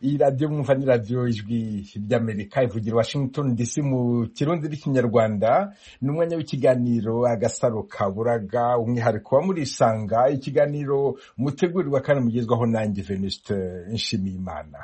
iyi radiyo mwumva ni radiyo ijwi ry'Amerika ivugira Washington DC mu kirundi n'ikinyarwanda. Ni umwanya w'ikiganiro Agasaro Kaburaga, umwihariko wa Murisanga, ikiganiro mutegurirwa kandi mugezwaho nanjye Venuste Nshimiyimana.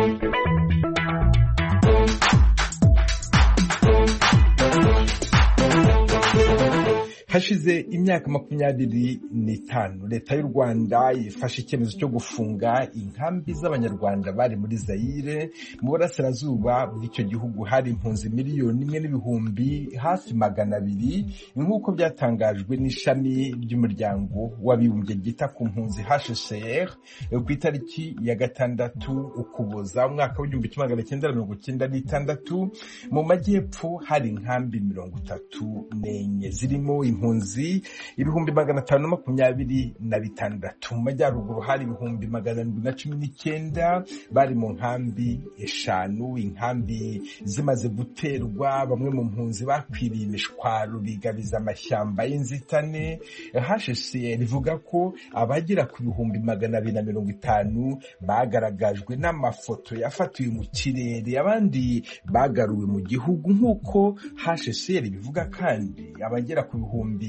Hashize imyaka 25 leta y'u Rwanda ifashe icyemezo cyo gufunga inkambi z'abanyarwanda bari muri Zaire. Mu burasirazuba bw'icyo gihugu hari impunzi 1,000,000 hafi 200, nk'uko byatangajwe n'ishami ry'umuryango w'abibumbye ryita ku mpunzi HCR ku itariki ya 6 Ukuboza umwaka w'1996. Mu majyepfo hari inkambi 34 zirimo impunzi 526. Mu majyaruguru hari 719 bari mu nkambi 5. Inkambi zimaze guterwa, bamwe mu mpunzi bakwiriye imishwaro bigabiza amashyamba y'inzitane. HCR rivuga ko abagera ku 250 bagaragajwe n'amafoto yafatiwe mu kirere, abandi bagaruwe mu gihugu. Nk'uko HCR bivuga kandi abagera ku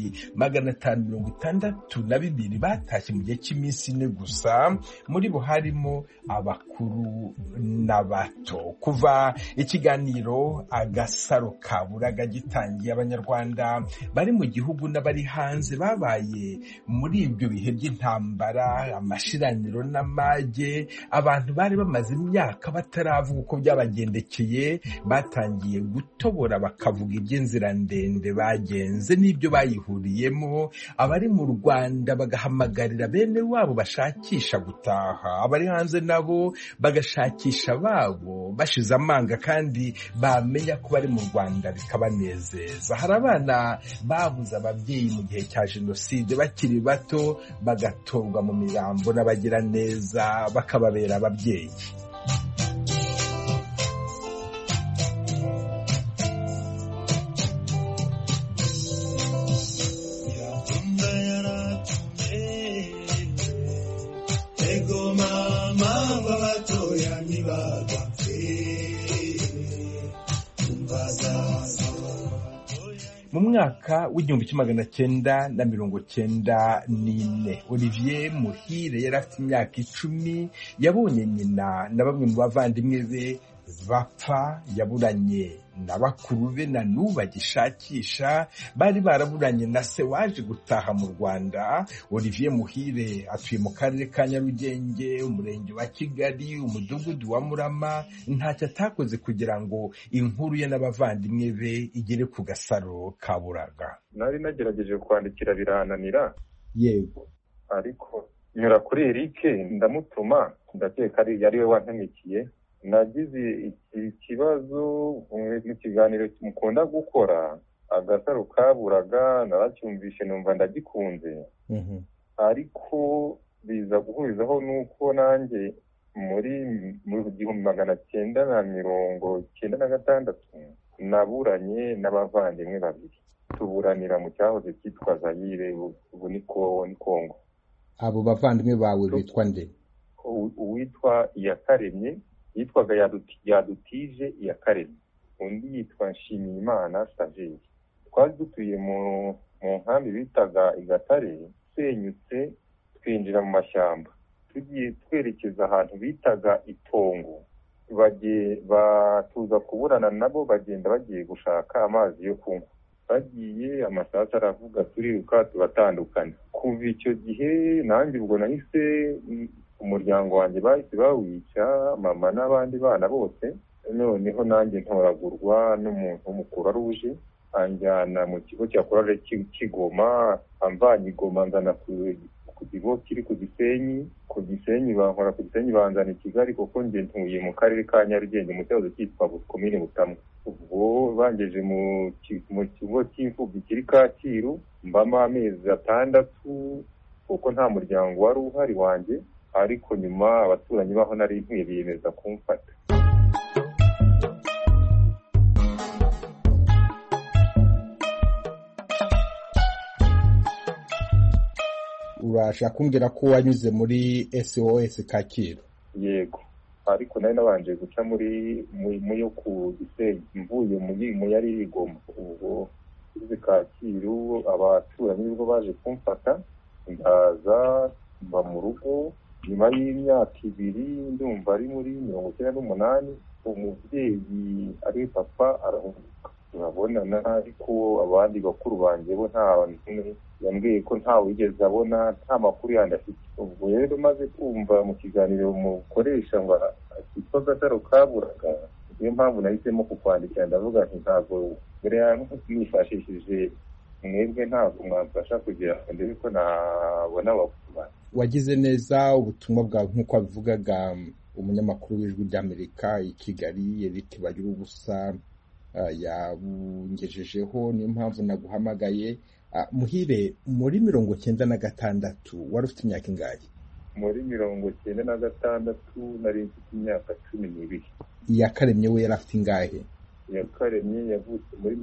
562 batashye mu gihe cy'iminsi 4 gusa, muri bo harimo abakuru n'abato. Kuva ikiganiro Agasaro Kaburaga gitangiye, abanyarwanda bari mu gihugu n'abari hanze babaye muri ibyo bihe by'intambara, amashiraniro n'amage. Abantu bari bamaze imyaka bataravuga uko byabagendekeye, batangiye gutobora bakavuga iby'inzira ndende bagenze n'ibyo bayihuriyemo. Abari mu Rwanda bagahamagarira bene wabo bashakisha gutaha, abari hanze nabo bagashakisha babo bashize amanga, kandi bamenya ko bari mu Rwanda bikabanezeza. Hari abana babuze ababyeyi mu gihe cya Jenoside bakiri bato, bagatorwa mu mirambo n'abagira neza bakababera ababyeyi. Mu mwaka w'1994, Olivier Muhire yari afite imyaka 10. Yabonye nyina na bamwe mu bavandimwe be bapfa. Yaburanye na bakuru be na n'ubu bagishakisha. Bari baraburanye na se waje gutaha mu Rwanda. Olivier Muhire atuye mu karere ka Nyarugenge, umurenge wa Kigali, umudugudu wa Murama. Ntacyo atakoze kugira ngo inkuru ye n'abavandimwe be igere ku Gasaro Kaburaga. Nari nagerageje kwandikira birananira. Yego. Ariko nyura kuri Eric ndamutuma, ndakeka ari we wantamikiye. Nagize ikibazo mu kiganiro mukunda gukora Agasaro Kaburaga, naracyumvishe numva ndagikunze. Ariko biza guhurizaho nuko nanjye muri 1996 naburanye n'abavandimwe babiri. Tuburanira mu cyahoze cyitwa Zaire, ubu ni Kongo. Abo bavandimwe bawe bitwa nde? Uwitwa Iyakaremye yitwaga Yadutije Iyakaremye, undi yitwa Nshimiyimana Saveri. Twari dutuye mu nkambi bitaga Igatare, senyutse twinjira mu mashyamba, tugiye twerekeza ahantu bitaga Itongo. Batuza kuburana nabo, bagenda bagiye gushaka amazi yo kunywa. Bagiye amasasu aravuga, turiruka turatandukana. Kuva icyo gihe nanjye ubwo nahise umuryango wanjye bahise bawica, mama n'abandi bana bose. Noneho nanjye ntoragurwa n'umuntu w'umukuru aruje, anjyana mu kigo cya Korale Kigoma. Amvanye Igoma nzana ku kigo kiri ku Gisenyi. Ku Gisenyi bankora ku Gisenyi banzana i Kigali, kuko njye ntuye mu karere ka Nyarugenge mu cyahoze cyitwa Komine Butamwa. Ubwo bangeje mu kigo cy'imfubyi kiri Kacyiru, mbamo amezi 6 kuko nta muryango wari uhari wanjye. Ariko nyuma abaturanyi baho nari nkwiye biyemeza kumfata. Urashaka kumbwira ko wanyuze muri SOS Kacyiru? Yego. ariko nari nabanje guca mu yo ku Gisenyi mvuye mu yari Igoma. Ubwo kuri Kacyiru abaturanyi nibwo baje kumfata ndaza mba mu rugo. Nyuma y'imyaka 2 ndumva ari muri 1998 umubyeyi ari papa arahunguka turabonana, ariko abandi bakuru banjye bo nta n'umwe yambwiye ko ntawe wigeze abona, nta makuru yandi afite. Ubwo rero maze kumva mu kiganiro mukoresha ngo akitwa Gasaro Kaburaga, niyo mpamvu nahisemo kukwandikira ndavuga nti ntabwo mbere nifashishije mwebwe ntabwo mwamfasha kugira ngo ndebe ko nabona abakuru. Wagize neza ubutumwa bwawe nk'uko abivugaga umunyamakuru w'Ijwi ry'Amerika i Kigali Eric Bagiruwubusa yabungejejeho, niyo mpamvu naguhamagaye. Muhire, muri 1996 wari ufite imyaka ingahe? Muri 1996 nari mfite imyaka 12. Iyakaremye we yari afite ingahe? Iyakaremye yavutse muri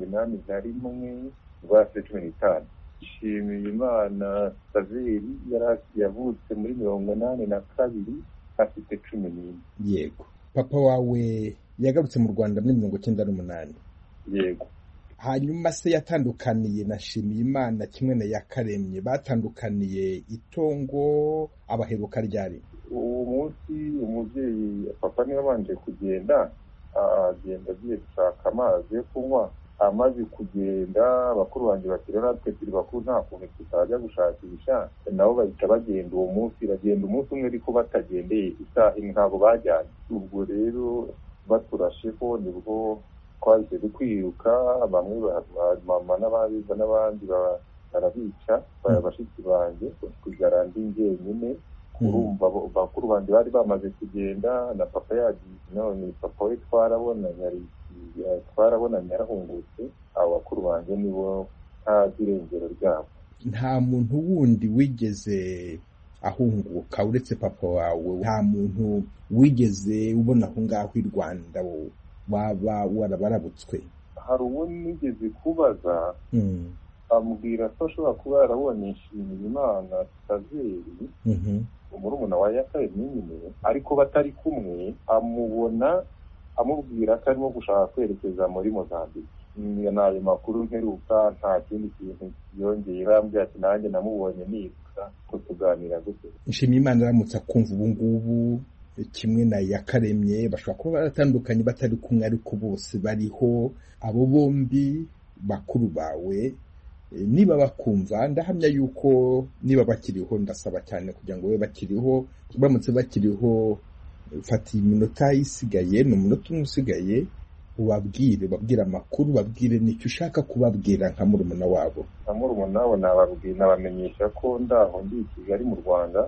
1981 rwase 15. Nshimiyimana Saveri yavutse muri 1982 afite 14. Yego. Papa wawe yagarutse mu Rwanda muri 1998? Yego. Hanyuma se yatandukaniye na Nshimiyimana kimwe na Yakaremye, batandukaniye itongo abaheruka ryari? Uwo munsi umubyeyi papa niwe abanje kugenda, agenda agiye gushaka amazi yo kunywa. Amaze kugenda bakuru banjye bakira natwe turi bakuru nta kuntu tutajya gushakisha, nabo bahita bagenda uwo munsi, bagenda umunsi umwe ariko batagendeye isaha imwe, ntabwo bajyanye. Ubwo rero baturasheho nibwo twahise kwiruka, bamwe mama n'ababiza n'abandi barabica bashiki banjye kugara ndi njyenyine. Urumva bakuru banjye bari bamaze kugenda na papa yagiye, none papa we twarabonanye yarahungutse. Abo bakuru banjye nibo ntazi irengero ryabo. Nta muntu wundi wigeze ahunguka uretse papa wawe? Nta muntu wigeze ubona aho ngaho i Rwanda waba warabarabutswe? Hari uwo nigeze kubaza ambwira ko ashobora kuba yarabonye Nshimiyimana Saveri umurumuna wa Yakaremye nyine, ariko batari kumwe, amubona amubwira ko arimo gushaka kwerekeza muri Mozambique. N'ayo makuru mperuka, nta kindi kintu yongeye. Arambwira ati nanjye namubonye nibuka ko tuganira gute. Nshimiyimana aramutse akumva ubu ngubu kimwe na Yakaremye bashobora kuba baratandukanye batari kumwe, ariko bose bariho. Abo bombi bakuru bawe niba bakumva, ndahamya yuko niba bakiriho, ndasaba cyane kugira ngo we bakiriho, baramutse bakiriho, fata iminota isigaye, ni umunota umwe usigaye, ubabwire amakuru, babwire n'icyo ushaka kubabwira nka murumuna wabo. Nka murumuna wabo nabamenyesha ko ndaho ndi i Kigali mu Rwanda.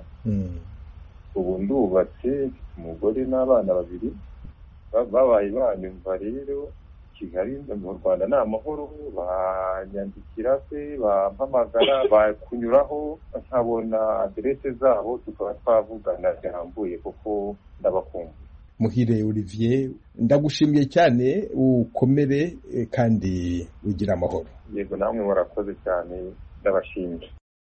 Ubu ndubatse, umugore n'abana 2 babaye banyumva. Rero Kigali mu Rwanda ni amahoro, banyandikira se, bampamagara, bakunyuraho nkabona aderese zabo, tukaba twavugana birambuye kuko ndabakumva. Muhire Olivier, ndagushimiye cyane, ukomere kandi ugira amahoro. Yego, namwe murakoze cyane, ndabashimye.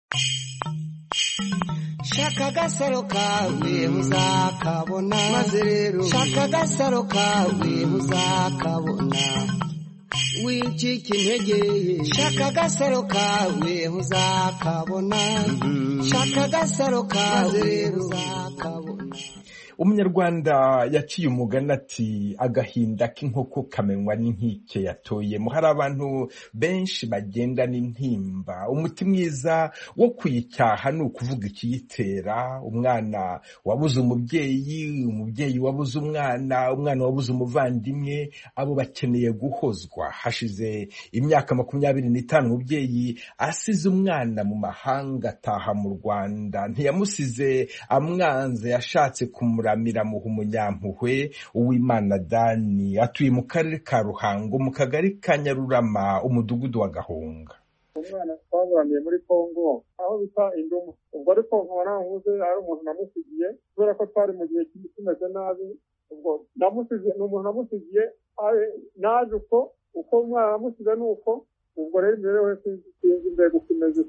Shaka agasaro kawe uzakabona, maze rero shaka agasaro kawe uzakabona, wicika intege. Shaka agasaro kawe uzakabona, shaka agasaro kawe uzakabona. Umunyarwanda yaciye umugani ati agahinda k'inkoko kamenywa n'inkike yatoyemo. Hari abantu benshi bagenda n'intimba, umuti mwiza wo kuyicyaha ni ukuvuga ikiyitera. Umwana wabuze umubyeyi, umubyeyi wabuze umwana, umwana wabuze umuvandimwe, abo bakeneye guhozwa. Hashize imyaka 25 umubyeyi asize umwana mu mahanga, ataha mu Rwanda. Ntiyamusize amwanze, yashatse kumura muha umunyampuhwe. Uwimana Dani atuye mu karere ka Ruhango, mu kagari ka Nyarurama, umudugudu wa Gahunga. Umwana twaburaniye muri Kongo aho bita Indumu. Ubwo ariko nkora nkuze ari umuntu namusigiye, kubera ko twari mu gihe kimeze nabi. Ubwo namusigiye n'umuntu namusigiye, naje uko umwana namusize nuko. Ubwo rero mbere we sinzi mbega ukomeze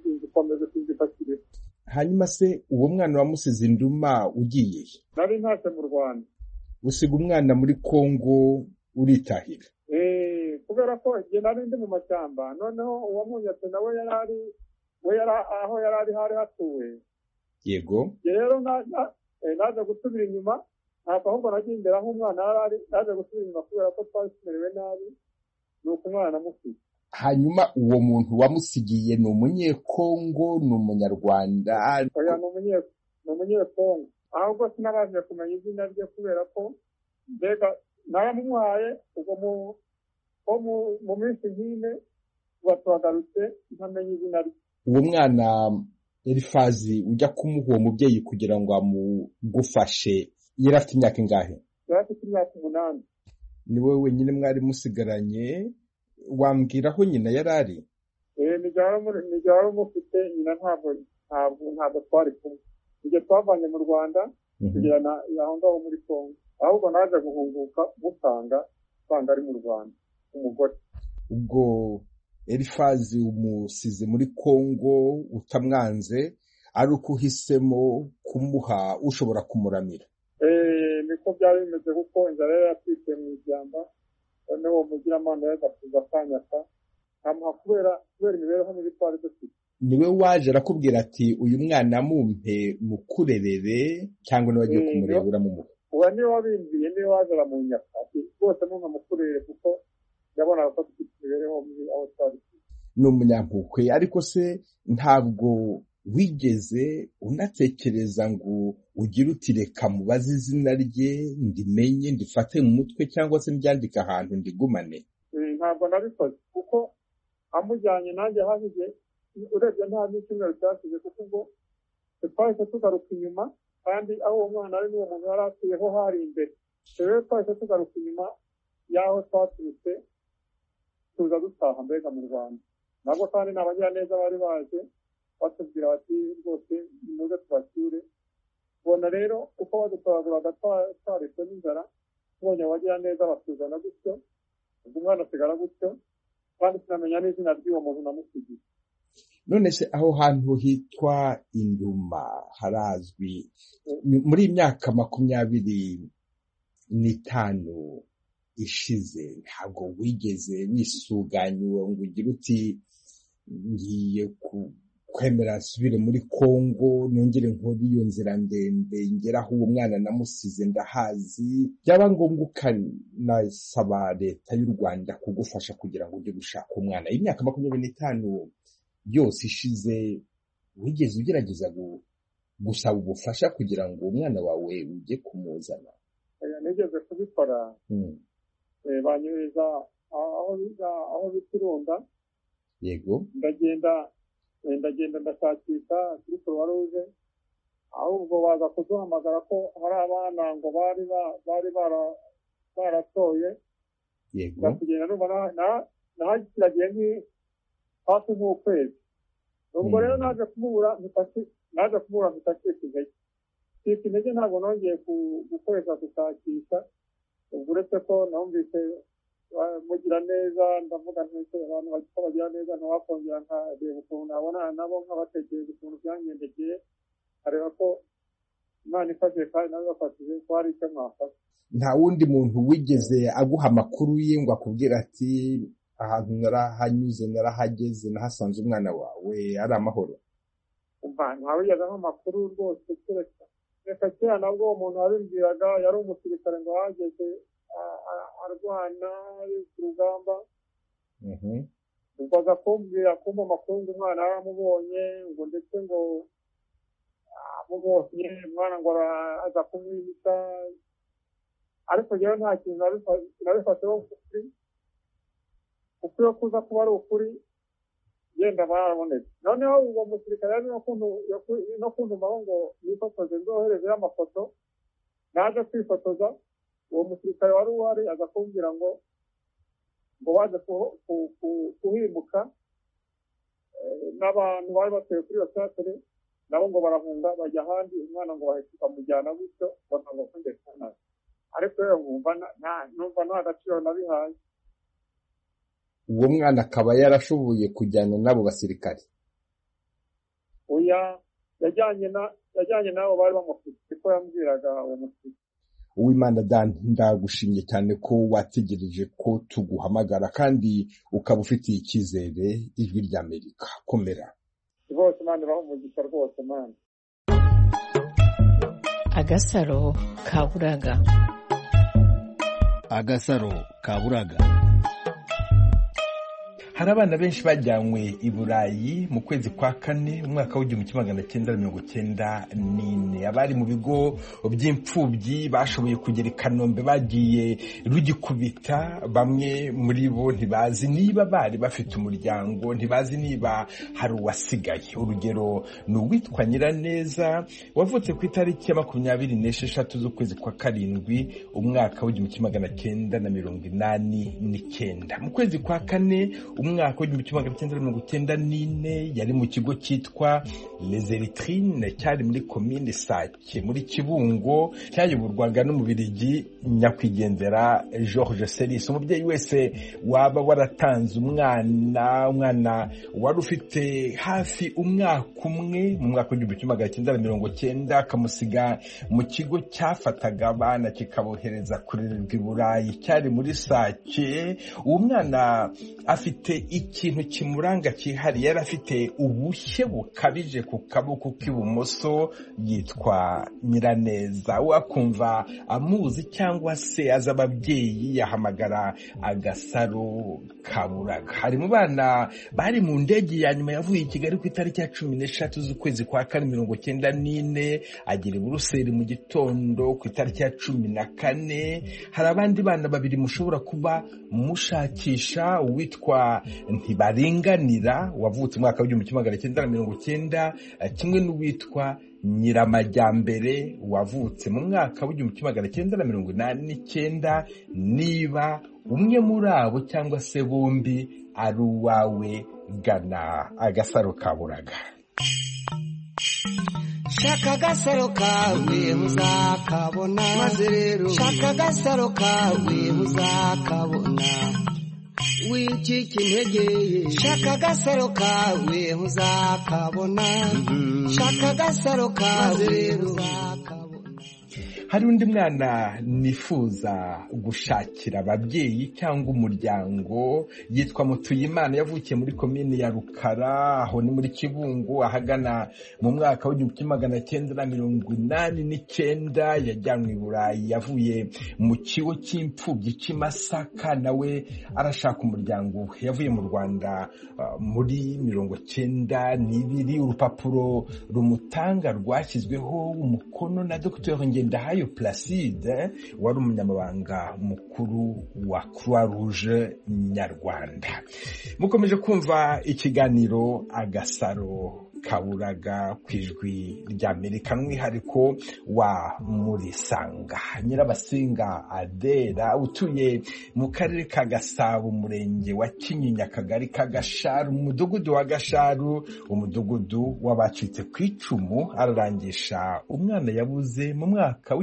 bakiriho. Hanyuma se uwo mwana wamusize Induma ugiye? Nari ntashye mu Rwanda. usiga umwana muri Kongo uritahira. Kubera ko igihe nari ndi mu mashyamba, noneho uwamunyatse nawe yari aho yari hari hatuwe. Yego. Rero naje gusubira inyuma, ntabwo ahubwo nagiye imbere aho umwana yari naje gusubira inyuma kubera ko twari tumerewe nabi, nuko umwana namusize. Hanyuma uwo muntu wamusigiye ni umunyekongo, ni umunyarwanda? Oya, ni umunyekongo. Ahubwo sinabashije kumenya izina rye kubera ko mbega naramuhaye ubwo mu minsi nk'ine tuba ntamenya izina rye. Uwo mwana Elifazi ujya kumuha uwo mubyeyi kugira ngo amugufashe yari afite imyaka ingahe? Yari afite imyaka 8. Ni wowe wenyine mwari musigaranye? Wambwira aho nyina yari ari? Nijya mufite nyina ntabwo twari kumwe. Igihe twavanye mu Rwanda kugirana aho ngaho muri Kongo, ahubwo naje guhunguka musanga ari mu Rwanda umugore. Ubwo Elifazi umusize muri Kongo utamwanze, ari uko uhisemo kumuha ushobora kumuramira? Niko byari bimeze kuko inzara yari yatwitse mu ishyamba, noneho uwo mugiramana yagakuza akanyaka amuha kubera imibereho mibi twari dufite. Niwe waje arakubwira ati uyu mwana mumpe mukurerere, cyangwa niwe agiye kumureba uramumuha? Uwa niwe wabimbiye, niwe waje aramunyaka ati rwose mukurere kuko yabonaga ko dufite imibereho mibi aho twari. Ni umunyampuhwe. Ariko se ntabwo wigeze unatekereza ngo ugire uti reka mubaze izina rye ndimenye ndifate mu mutwe cyangwa se ndyandike ahantu ndigumane? Ntabwo nabikoze kuko amujyanye nanjye hahije, urebye nta n'icyumweru cyashize kuko ubwo twahise tugaruka inyuma, kandi aho uwo mwana ari n'uwo muntu yari atuyeho hari imbere. Rero twahise tugaruka inyuma y'aho twaturutse tuza dutaha mbega mu Rwanda. Nabwo kandi n'abagiraneza bari baje batubwira bati rwose nimuze tubasure. Ubona rero uko badutoraguraga twarishwe n'inzara, tubonye abagiraneza batuzana gutyo, ubwo umwana asigara gutyo, kandi sinamenya n'izina ry'uwo muntu namusigiye. None se aho hantu hitwa Induma harazwi? Muri imyaka 25 ishize ntabwo wigeze wisuganya ngo ugire uti ngiye kwemera nsubire muri Kongo nongere nkore iyo nzira ndende ngera aho uwo mwana namusize ndahazi? Byaba ngombwa ukanasaba leta y'u Rwanda kugufasha kugira ngo ujye gushaka umwana. Imyaka 25 yose ishize, wigeze ugerageza gusaba ubufasha kugira ngo umwana wawe ujye kumuzana? Nigeze kubikora. Banyuriza aho bitirunda. Yego. Ndagenda ndashakisha kuri Croix Rouge, ahubwo baza kuduhamagara ko hari abana ngo bari baratoye. Yego. Ndakugenda numva nahagiragiye hafi nk'ukwezi. Ubwo rero naje kumubura mpitacika intege, ntabwo nongeye gukoresha gushakisha. Ubwo uretse ko numvise mugira neza, ndavuga nti abantu bagira neza ntawakongera nkareba ukuntu nabonana nabo nkabatekereza ukuntu byangendekeye, areba ko Imana ifashije kandi nabo bafashije ko hari icyo mwafasha. Nta wundi muntu wigeze aguha amakuru ye ngo akubwira ati ahantu narahanyuze narahageze nahasanze umwana wawe ari amahoro? Ntawigeze aho amakuru rwose, reka kera nabwo uwo muntu wabimbwiraga yari umusirikare ngo ahageze arwana ku rugamba. Ubwo aza kumva amakuru ngo umwana yaramubonye, ngo ndetse ngo amubonye umwana ngo aza kumwihisha, ariko rero nta kintu nabifasheho ukuri yo kuza kuba ari ukuri, yenda barabonetse. Noneho uwo musirikare yari no kuntumaho ngo nifotoze nzoherezeho amafoto. Naje kwifotoza, uwo musirikare wari uhari aza kumbwira ngo baje kuhimuka n'abantu bari batuye kuri iyo teatire, nabo ngo barahunga bajya ahandi, umwana ngo bahita bamujyana gutyo ngo kundekana. Ariko rero numva nta gaciro nabihaye. Uwo mwana akaba yarashoboye kujyana n'abo basirikare? Oya, yajyanye n'abo bari bamufite, ko yambwiraga uwo musirikare. Uwimana Dan, ndagushimye cyane ko wategereje ko tuguhamagara kandi ukaba ufitiye icyizere ijwi ry'Amerika. Komera rwose Imana irahumugisha rwose Imana. Agasaro kaburaga. Agasaro kaburaga. Hari abana benshi bajyanywe i Burayi mu kwezi kwa kane umwaka w'1994. Abari mu bigo by'imfubyi bashoboye kugera i Kanombe bagiye rugikubita. Bamwe muri bo ntibazi niba bari bafite umuryango, ntibazi niba hari uwasigaye. Urugero ni uwitwa Nyiraneza wavutse ku itariki ya 26 z'ukwezi kwa karindwi umwaka w'1989. Mu kwezi kwa kane umwaka w'1994 yari mu kigo cyitwa Les Eritrines cyari muri komine Sake muri Kibungo, cyayoborwaga n'Umubiligi nyakwigendera Georges Selis. Umubyeyi wese waba waratanze umwana wari ufite hafi umwaka umwe mu mwaka w'1990 akamusiga mu kigo cyafataga abana kikabohereza kurererwa i Burayi cyari muri Sake. Uwo mwana afite ikintu kimuranga cyihariye, yari afite ubushye bukabije ku kaboko k'ibumoso, yitwa Nyiraneza. Wakumva amuzi cyangwa se aza ababyeyi yahamagara Agasaro kaburaga. Hari mu bana bari mu ndege ya nyuma yavuye i Kigali ku itariki ya 13 z'ukwezi kwa kane 1994 agera i Buruseli mu gitondo ku itariki ya 14. Hari abandi bana babiri mushobora kuba mushakisha, uwitwa Ntibaringanira wavutse umwaka w'1990 kimwe n'uwitwa Nyiramajyambere wavutse mu mwaka w'1989. Niba umwe muri abo cyangwa se bombi ari uwawe, gana Agasaro kaburaga. Shaka agasaro kawe muzakabona, maze rero shaka agasaro kawe muzakabona. Wicika intege, shaka agasaro kawe muzakabona. Shaka agasaro kawe rero muzakabona. Hari undi mwana nifuza gushakira ababyeyi cyangwa umuryango, yitwa Mutuyimana, yavukiye muri komine ya Rukara, aho ni muri Kibungo, ahagana mu mwaka w'1989. Yajyanywe i Burayi, yavuye mu kigo cy'imfubyi cy'i Masaka, nawe arashaka umuryango we. Yavuye mu Rwanda muri 1992. Urupapuro rumutanga rwashyizweho umukono na Dr. Ngendahayo Placide, wari umunyamabanga mukuru wa Croix Rouge Nyarwanda. Mukomeje kumva ikiganiro Agasaro kaburaga ku ijwi ry'Amerika, n'umwihariko wa Murisanga. Nyirabasinga Adera utuye mu karere ka Gasabo, umurenge wa Kinyinya, akagari ka Gasharu, umudugudu wa Gasharu, umudugudu w'abacitse ku icumu, ararangisha umwana yabuze mu mwaka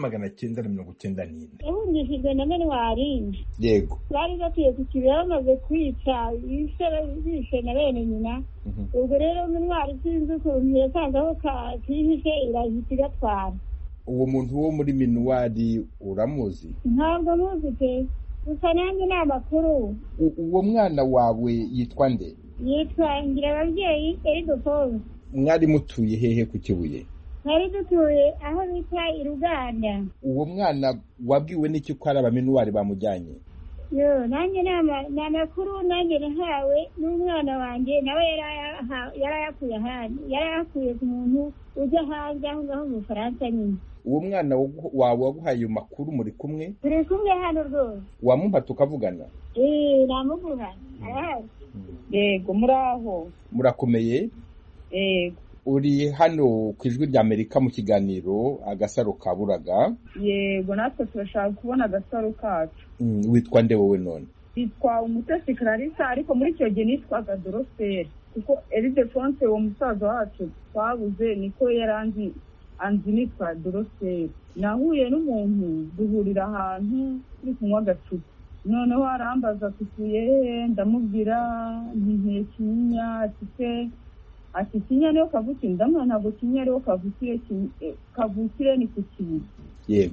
w'1994. Yahungishijwe na Menwari. Yego. Bari batuye ku kibaya bamaze kwica bishe na bene nyina. Ubwo rero Menwari sinzi ukuntu yasanze aho kihishe irahita igatwara. Uwo muntu wo muri Menwari uramuzi? Ntabwo muzi pe, gusa nanjye ni amakuru. Uwo mwana wawe yitwa nde? Yitwa Ngirababyeyi Ildefonse. Mwari mutuye hehe ku Kibuye? Hari dutuye aho bita i Ruganda. Uwo mwana wabwiwe n'iki ko ari abamenwari bamujyanye? Yo, nanjye ni amakuru nanjye nahawe n'umwana wanjye, nawe yarayakuye ahandi, yarayakuye ku muntu ujya hanze aho ngaho mu Bufaransa nyine. Uwo mwana wawe waguhaye ayo makuru muri kumwe? Turi kumwe hano rwose. Wamumpa tukavugana? Namuguha arahari. Yego, muraho? Murakomeye? Yego. Uri hano ku ijwi ry'Amerika mu kiganiro Agasaro kaburaga? Yego, natwe turashaka kubona agasaro kacu. Witwa nde wowe none? Yitwa Umutesi Clarissa, ariko muri icyo gihe nitwaga Doroseri, kuko Ildefonse uwo musaza wacu twabuze niko yaranzi anzi nitwa Doroseri. Nahuye n'umuntu duhurira ahantu turi kunywa agacupa, noneho arambaza tutuye, ndamubwira nti Kinyinya, ati Kinyinya niyo kavukire, ndamwana ntabwo Kinyinya ariho kavukire ni ku Kibuye. Yego.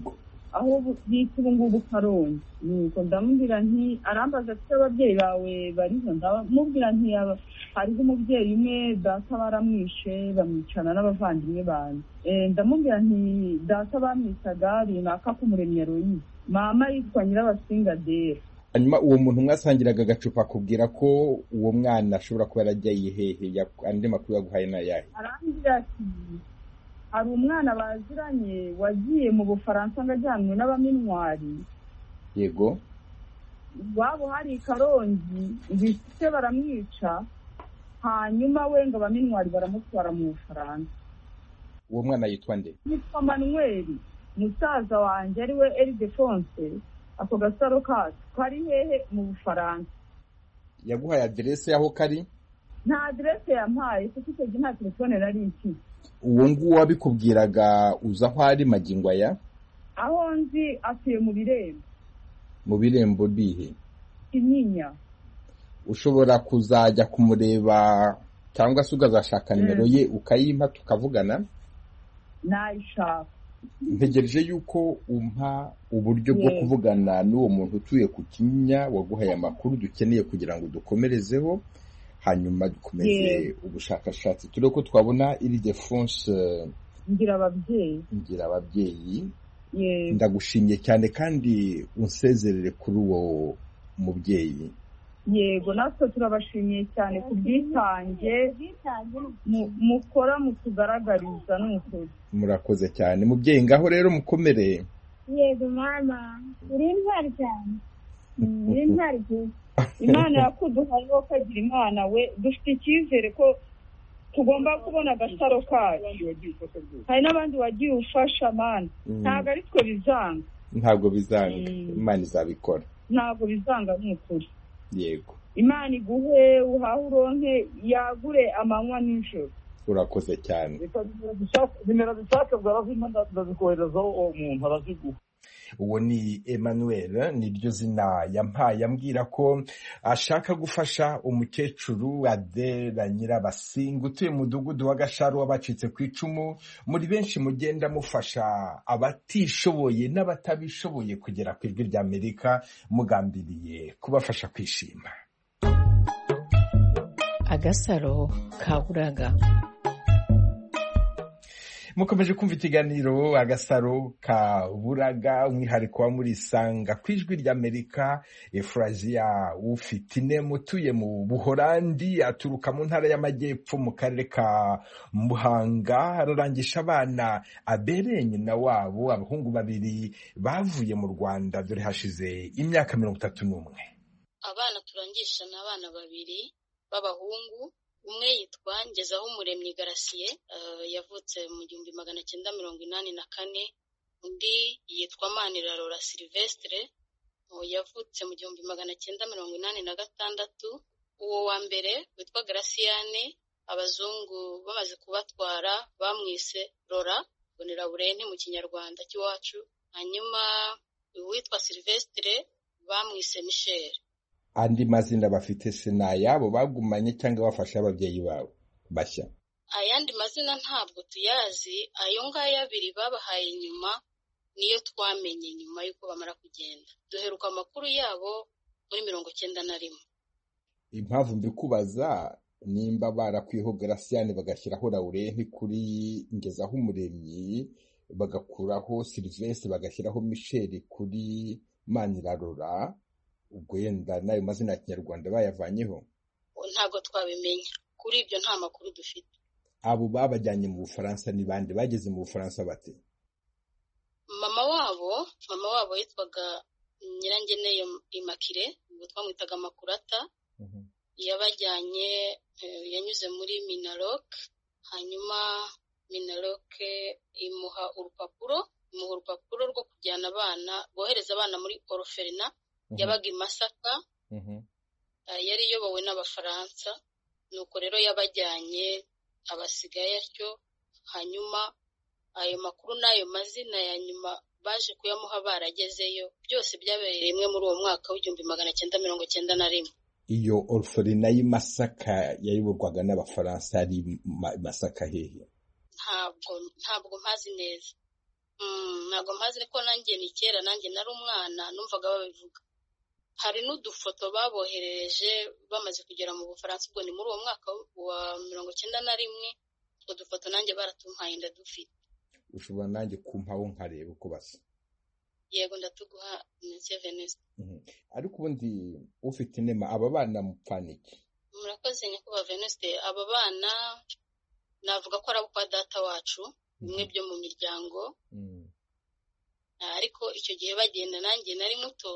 aho bita ubu ngubu Karongi. Nuko ndamubwira nti arambaza ati ababyeyi bawe bariho, ndamubwira nti hariho umubyeyi umwe data baramwishe bamwicana n'abavandimwe banjye. Ndamubwira nti data bamwisaga runaka k'Umuremyi Aloyize, mama yitwa Nyirabasingadera. hanyuma uwo muntu mwasangiraga agacupa akubwira ko uwo mwana ashobora kuba yaragiye hehe, andi makuru yaguhaye n'ayahe? Arambwira ati hari umwana baziranye wagiye mu Bufaransa ngo ajyanwe n'abaminwari. Yego. Wabo hari Karongi ibise baramwica, hanyuma we ngo abaminwari baramutwara mu Bufaransa. Uwo mwana yitwa nde? Yitwa Manuel, musaza wanjye ari we Ildefonse. Ako gasaro kacu kari hehe mu Bufaransa. Yaguhaye aderese y'aho kari? Nta aderese yampaye kuko icyo gihe nta telefone nari mfite. Uwo nguwo wabikubwiraga uza aho ari magingo aya? Aho nzi atuye mu Birembo. Mu Birembo bihe? Kinyinya. Ushobora kuzajya kumureba cyangwa se ukazashaka nimero ye ukayimpa tukavugana? Nayishaka. Ntegereje yuko umpa uburyo bwo kuvugana n'uwo muntu utuye ku Kinyinya waguhaye amakuru dukeneye kugira ngo dukomerezeho, hanyuma dukomeze ubushakashatsi turebe ko twabona Ildefonse Ngirababyeyi. Ndagushimye cyane kandi unsezerere kuri uwo mubyeyi. Yego, natwe turabashimiye cyane ku bwitange mukora mutugaragariza n'ukuri. Murakoze cyane mubyeyi, ngaho rero mukomere. Yego mama, uri intwari cyane. Uri intwari cyane. Imana yakuduhaye wo kagira Imana we, dufite icyizere ko tugomba kubona agasaro kacu. Hari n'abandi wagiye ufasha mana, ntabwo ari twe bizanga. Ntabwo bizanga, Imana izabikora. Ntabwo bizanga n'ukuri. Yego. Imana iguhe uhahe uronke yagure amanywa n'ijoro. Urakoze cyane. Nimero zishaka bwarazima ndazikoherezaho uwo muntu araziguha. Uwo ni Emmanuel, niryo zina yampaye ambwira ko ashaka gufasha umukecuru Adela Nyirabasinga utuye mu mudugudu wa Gasharu wabacitse ku icumu. Muri benshi mugenda mufasha abatishoboye n'abatabishoboye kugera ku ijwi ry'Amerika, mugambiriye kubafasha kwishima. Agasaro kaburaga. Mukomeje kumva ikiganiro Agasaro kaburaga, umwihariko wa Murisanga ku ijwi ry'Amerika. Efrazia Ufitine mutuye mu Buholandi, aturuka mu ntara y'Amajyepfo mu karere ka Muhanga, ararangisha abana abereye nyina wabo, abahungu babiri bavuye mu Rwanda dore hashize imyaka 31. Abana turangisha n'abana babiri b'abahungu. Umwe yitwa Ngezahumuremyi Garasiye, yavutse mu 1984. Undi yitwa Manirarora Silvestre, yavutse mu 1986. Uwo wa mbere witwa Graciane, abazungu bamaze kubatwara bamwise Rora, bonera bureni mu kinyarwanda cy'iwacu. Hanyuma uwitwa Silvestre bamwise Michel. Andi mazina bafite sinayabo bagumanye cyangwa bafasha ababyeyi babo bashya? Ayandi mazina ntabwo tuyazi, ayo ngayo abiri babahaye nyuma niyo twamenye nyuma yuko bamara kugenda. Duheruka amakuru yabo muri 91. Impamvu mbikubaza nimba barakwiho Graciane bagashyiraho Laurent kuri Ngezahumuremyi, bagakuraho Silvestre bagashyiraho Michel kuri Manirarora, ubwo yenda nayo mazina ya Kinyarwanda bayavanyeho? Ntabwo twabimenya, kuri ibyo nta makuru dufite. Abo babajyanye mu Bufaransa ni bande? Bageze mu Bufaransa bate? Mama wabo yitwaga Nyirangeneye Immaculée, ubwo twamwitaga Makurata. Yabajyanye, yanyuze muri Minaloc, hanyuma Minaloc imuha urupapuro rwo kujyana abana, bohereza abana muri Orphelina yabaga i Masaka. Yari iyobowe n'Abafaransa, nuko rero yabajyanye abasigaye atyo. Hanyuma ayo makuru n'ayo mazina ya nyuma baje kuyamuha baragezeyo, byose byabereye rimwe muri uwo mwaka w'1991. Iyo Orphelina y'i Masaka yayoborwaga n'Abafaransa, ari Masaka hehe? Ntabwo mpazi neza. ntabwo mpazi ariko nanjye ni kera nanjye nari umwana numvaga babivuga. Hari n'udufoto baboherereje bamaze kugera mu Bufaransa, ubwo ni muri uwo mwaka wa 1991. Utwo dufoto nanjye baratumpaye ndadufite. Ushobora nanjye kumpaho nkareba uko basa? Yego ndatuguha Monsieur Venuste. Ariko ubundi ufite inema aba bana mupfaniki? Murakoze nyakubahwa Venuste. Aba bana navuga ko ari abo kwa data wacu, bimwe byo mu miryango. Ariko icyo gihe bagenda nanjye nari muto,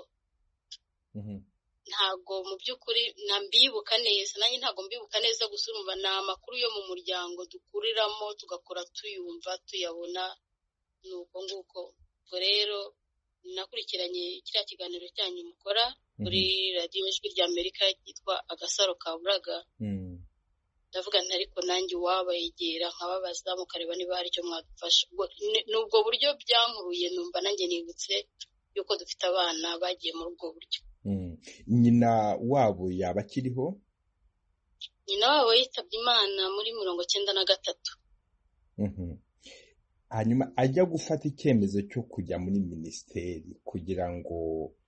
ntago mu by'ukuri nambibuka neza, nanjye ntago mbibuka neza, gusa urumva ni amakuru yo mu muryango dukuriramo tugakora tuyumva tuyabona, nuko nguko. Ubwo rero nakurikiranye kiriya kiganiro cyanyu mukora kuri radiyo Ijwi ry'Amerika yitwa Agasaro Kaburaga. Ndavuga nti ariko nanjye wabayegera nkababaza mukareba niba hari icyo mwadufasha. N'ubwo buryo byankuruye numva nanjye nibutse yuko dufite abana bagiye muri ubwo buryo. Nyina wabo yaba akiriho? Nyina wabo yitabye Imana muri 1993. Hanyuma ajya gufata icyemezo cyo kujya muri minisiteri kugira ngo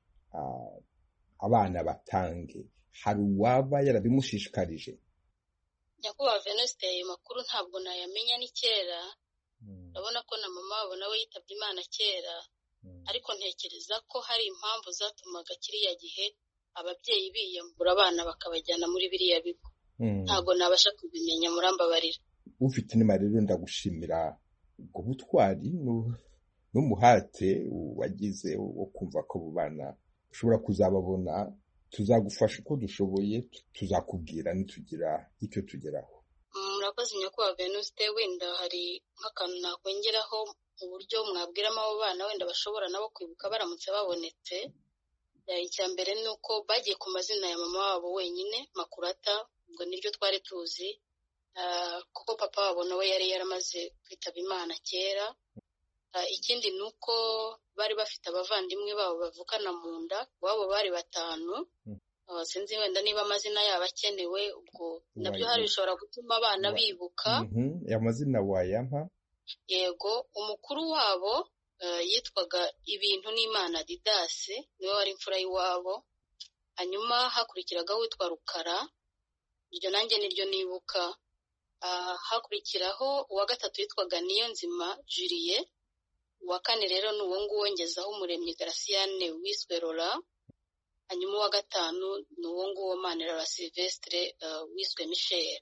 abana batange, hari uwaba yarabimushishikarije? Nyakubahwa Venuste, ayo makuru ntabwo nayamenya ni kera. Urabona ko na mama wabo nawe yitabye Imana kera, ariko ntekereza ko hari impamvu zatumaga kiriya gihe ababyeyi biyambura abana bakabajyana muri biriya bigo. Ntabwo nabasha kubimenya, murambabarira. Ufite inema rero ndagushimira ubwo butwari n'umuhate wagize wo kumva ko abo bana ushobora kuzababona. Tuzagufasha uko dushoboye, tuzakubwira nitugira icyo tugeraho. Murakoze nyakubahwa Venuste. Wenda hari nk'akantu nakongeraho mu buryo mwabwiramo abo bana wenda bashobora nabo kwibuka baramutse babonetse. Icya mbere ni uko bagiye ku mazina ya mama wabo wenyine, Makurata, ubwo niryo twari tuzi, kuko papa wabo nawe yari yaramaze kwitaba Imana kera. Ikindi ni uko bari bafite abavandimwe babo bavukana mu nda, wabo bari 5. Sinzi wenda niba amazina yabo akenewe, ubwo nabyo hari bishobora gutuma abana bibuka. Amazina wayampa? Yego, umukuru wabo yitwaga Ibintu n'Imana Didasi, niwe wari imfura y'iwabo. Hanyuma hakurikiragaho witwa Rukara, iryo nanjye niryo nibuka. Hakurikiraho uwa 3 yitwaga Niyonzima Julie. Uwa 4 rero ni uwo nguwo ngezaho Umuremyi Graciane wiswe Lola. Hanyuma uwa 5 ni uwo nguwo Manirarora Sylvestre wiswe Michel.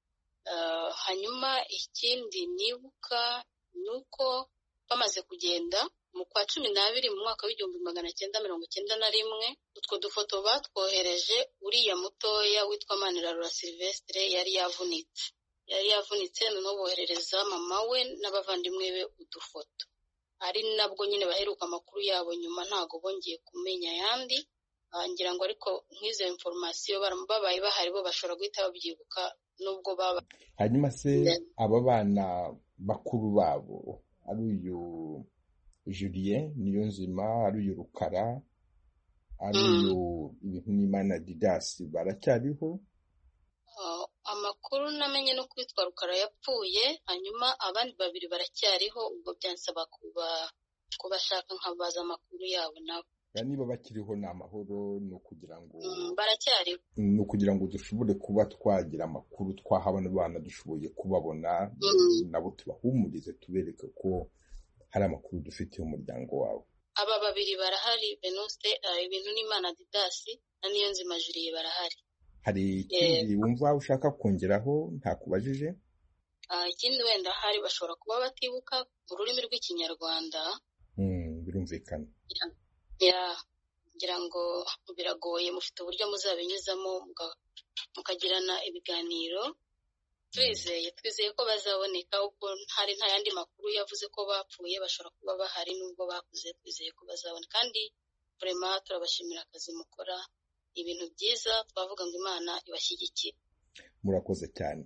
Hanyuma ikindi nibuka nuko bamaze kugenda mu kwa 12 mu mwaka w'1991, utwo dufoto batwohereje uriya mutoya witwa Manirarora Sylvestre yari yavunitse, noneho boherereza mama we n'abavandimwe be udufoto. Ari nabwo nyine baheruka amakuru yabo, nyuma ntago bongeye kumenya yandi. Ngira ngo ariko nk'izo information babaye bahari bo bashobora guhita babyibuka nubwo baba. Hanyuma se aba bana bakuru babo, ari uyu Julien Niyonzima, ari uyu Rukara, ari uyu Ibintu n'Imana Didasi, baracyariho? Amakuru namenye no kwitwa Rukara yapfuye, hanyuma abandi 2 baracyariho. Ubwo byansaba kubashaka nkabaza amakuru yabo nabo. Niba bakiriho ni amahoro, ni ukugira ngo baracyariho, ni ukugira ngo dushobore kuba twagira amakuru twahabona abana dushoboye kubabona, nabo tubahumurize tubereke ko hari amakuru dufitiye umuryango wawe. Aba 2 barahari Venuste, Ibintu n'Imana Didasi na Niyonzima Julie barahari. Hari ikindi wumva ushaka kongeraho ntakubajije? Ikindi wenda hari bashobora kuba batibuka mu rurimi rw'Ikinyarwanda. Birumvikana. Ngira ngo biragoye, mufite uburyo muzabinyuzamo mukagirana ibiganiro. Twizeye ko bazaboneka, ubwo hari nta yandi makuru yavuze ko bapfuye, bashobora kuba bahari nubwo bakuze. Twizeye ko bazaboneka, kandi vraiment turabashimira akazi mukora, ibintu byiza, twavuga ngo Imana ibashyigikire. Murakoze cyane.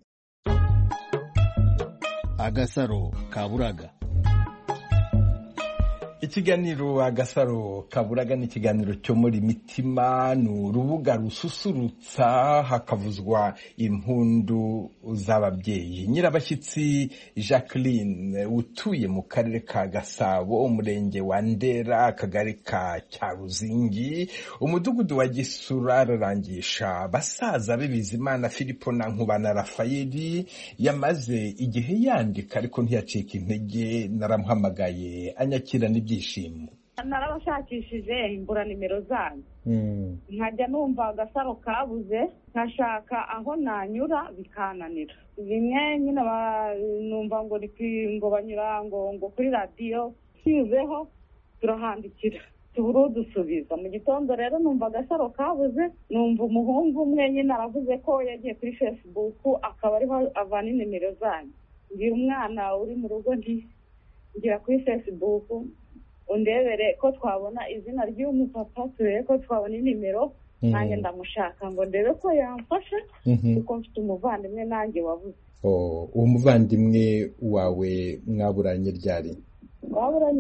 Agasaro Kaburaga. Ikiganiro Agasaro Kaburaga ni ikiganiro cyo muri Mitima, ni urubuga rususurutsa hakavuzwa impundu z'ababyeyi. Nyirabashyitsi Jacqueline utuye mu karere ka Gasabo, umurenge wa Ndera, akagari ka Cyaruzingi, umudugudu wa Gisura, ararangisha basaza be Bizimana Filipo na Nkubana Rafayeli. Yamaze igihe yandika ariko ntiyacika intege, naramuhamagaye anyakira ibyishimo. Narabashakishije imbura nimero zanyu, nkajya numva Agasaro kabuze, nkashaka aho nanyura bikananira. Bimwe nyine numva ngo banyura ngo kuri radiyo tuzeho turahandikira tubura dusubiza. Mu gitondo rero numva Agasaro kabuze, numva umuhungu umwe nyine aravuze ko yagiye kuri Facebook akaba ariho avana nimero zanyu. Ngira umwana uri mu rugo ngira kuri Facebook undebere ko twabona izina ry'umupapa, turebe ko twabona nimero, nanjye ndamushaka ngo ndebe ko yamfasha kuko mfite umuvandimwe nanjye wabuze. Uwo muvandimwe wawe mwaburanye ryari? Waburanye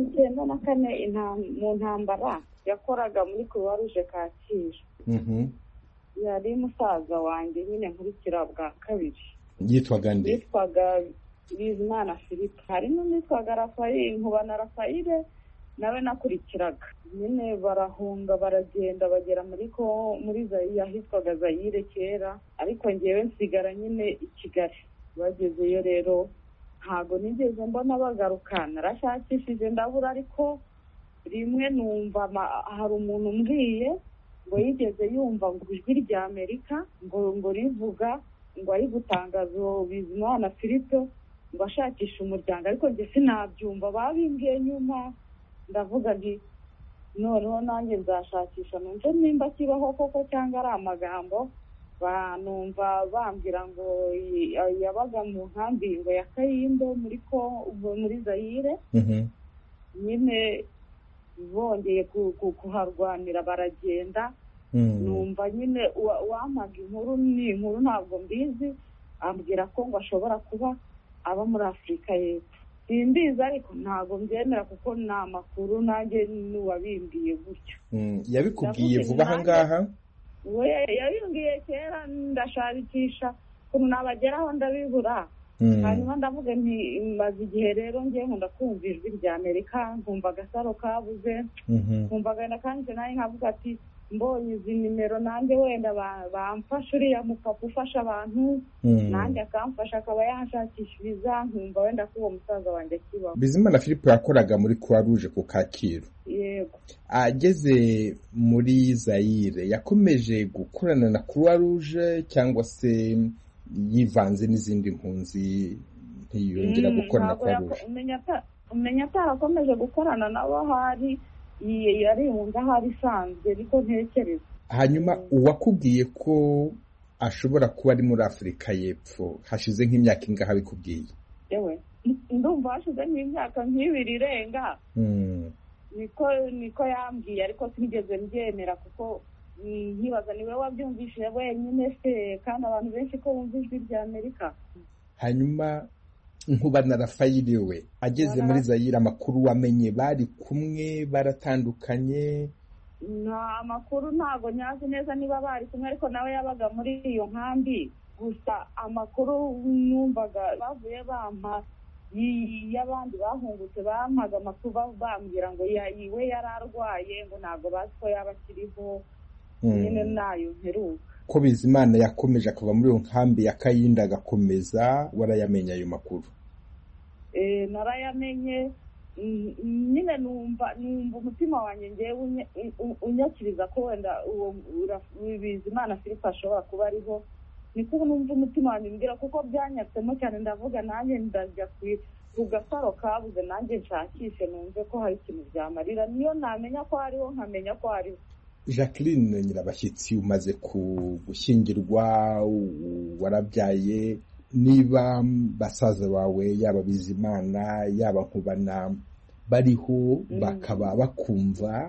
1994 mu ntambara, yakoraga muri Croix Rouge Kacyiru. Yari musaza wanjye nyine nkurikira bwa kabiri. Yitwaga nde? Yitwaga Bizimana Filipo. Hari n'uwitwaga Rafayeli, Nkubana Rafayeli nawe nakurikiraga. Nyine barahunga baragenda bagera muri Zaire, ahitwaga Zaire kera, ariko ngewe nsigara nyine i Kigali. Bagezeyo rero ntago nigeze mbona bagaruka, narashakishije ndabura, ariko rimwe numva hari umuntu umbwiye ngo yigeze yumva ngo ijwi rya Amerika ngo rivuga ngo ari gutangaza Bizimana Filipo ngo ashakisha umuryango, ariko njye sinabyumva. Babimbwiye nyuma ndavuga nti noneho nanjye nzashakisha numve nimba kibaho koko cyangwa ari amagambo. Banumva bambwira ngo yabaga mu nkambi ngo ya Kayimbo muri Zaire. Nyine bongeye kuharwanira baragenda. Numva nyine wamaga inkuru ntabwo mbizi, ambwira ko ngo ashobora kuba aba muri Afurika y'Epfo. Simbizi ariko ntabwo mbyemera kuko ni amakuru nanjye n'uwabimbwiye gutyo. Yabikubwiye vuba aha ngaha? We yabimbwiye kera, ndashakisha ukuntu nabageraho ndabibura. Hanyuma ndavuga nti maze igihe rero ngiye nkunda kumva ijwi rya Amerika, nkumva Agasaro kabuze, nkumva agenda kandi nawe nkavuga ati mbonye izi nimero nanjye wenda bamfasha, uriya mupapa ufasha abantu nanjye akamfasha akaba yashakishiriza, nkumva wenda ko uwo musaza wanjye kibaho. Bizimana Filipo yakoraga muri Croix Rouge ku Kacyiru. Yego. Ageze muri Zaire yakomeje gukorana na Croix Rouge cyangwa se yivanze n'izindi mpunzi ntiyongera gukorana na Croix Rouge? Umenya atarakomeje gukorana nabo, hari yari wumva hari isanzwe ariko ntekereza. Hanyuma uwakubwiye ko ashobora kuba ari muri Afurika y'Epfo hashize nk'imyaka ingahe abikubwiye? Yewe ndumva hashize nk'imyaka 2 irenga. Niko yambwiye, ariko sinigeze mbyemera kuko nkibaza niwe wabyumvishije wenyine se, kandi abantu benshi ko bumva ijwi rya Amerika. Hanyuma Nkubana Rafayeli we ageze muri Zaire, amakuru wamenye bari kumwe baratandukanye? Nta makuru ntago nyazi neza niba bari kumwe, ariko nawe yabaga muri iyo nkambi. Gusa amakuru numvaga bavuye bampa y'abandi bahungutse, bampaga amakuru bambwira ngo iwe yararwaye, ngo ntago bazi ko yaba akiriho. Nyine nayo mperuka. Ko Bizimana yakomeje akava muri iyo nkambi ya Kayinda agakomeza, warayamenye ayo makuru? Narayamenye. Nyine numva umutima wanjye ngewe unyakiriza ko wenda uwo Bizimana Filipo ashobora kuba ariho. Niko numva umutima wanjye mbwira, kuko byanyatsemo cyane. Ndavuga nanjye ndajya ku Gasaro kabuze, nanjye nshakishe numve ko hari ikintu byamarira. Niyo namenya ko hariho nkamenya ko hariho. Jacqueline Nyirabashyitsi, umaze gushyingirwa, warabyaye, niba basaza bawe yaba Bizimana yaba Nkubana bariho bakaba bakumva,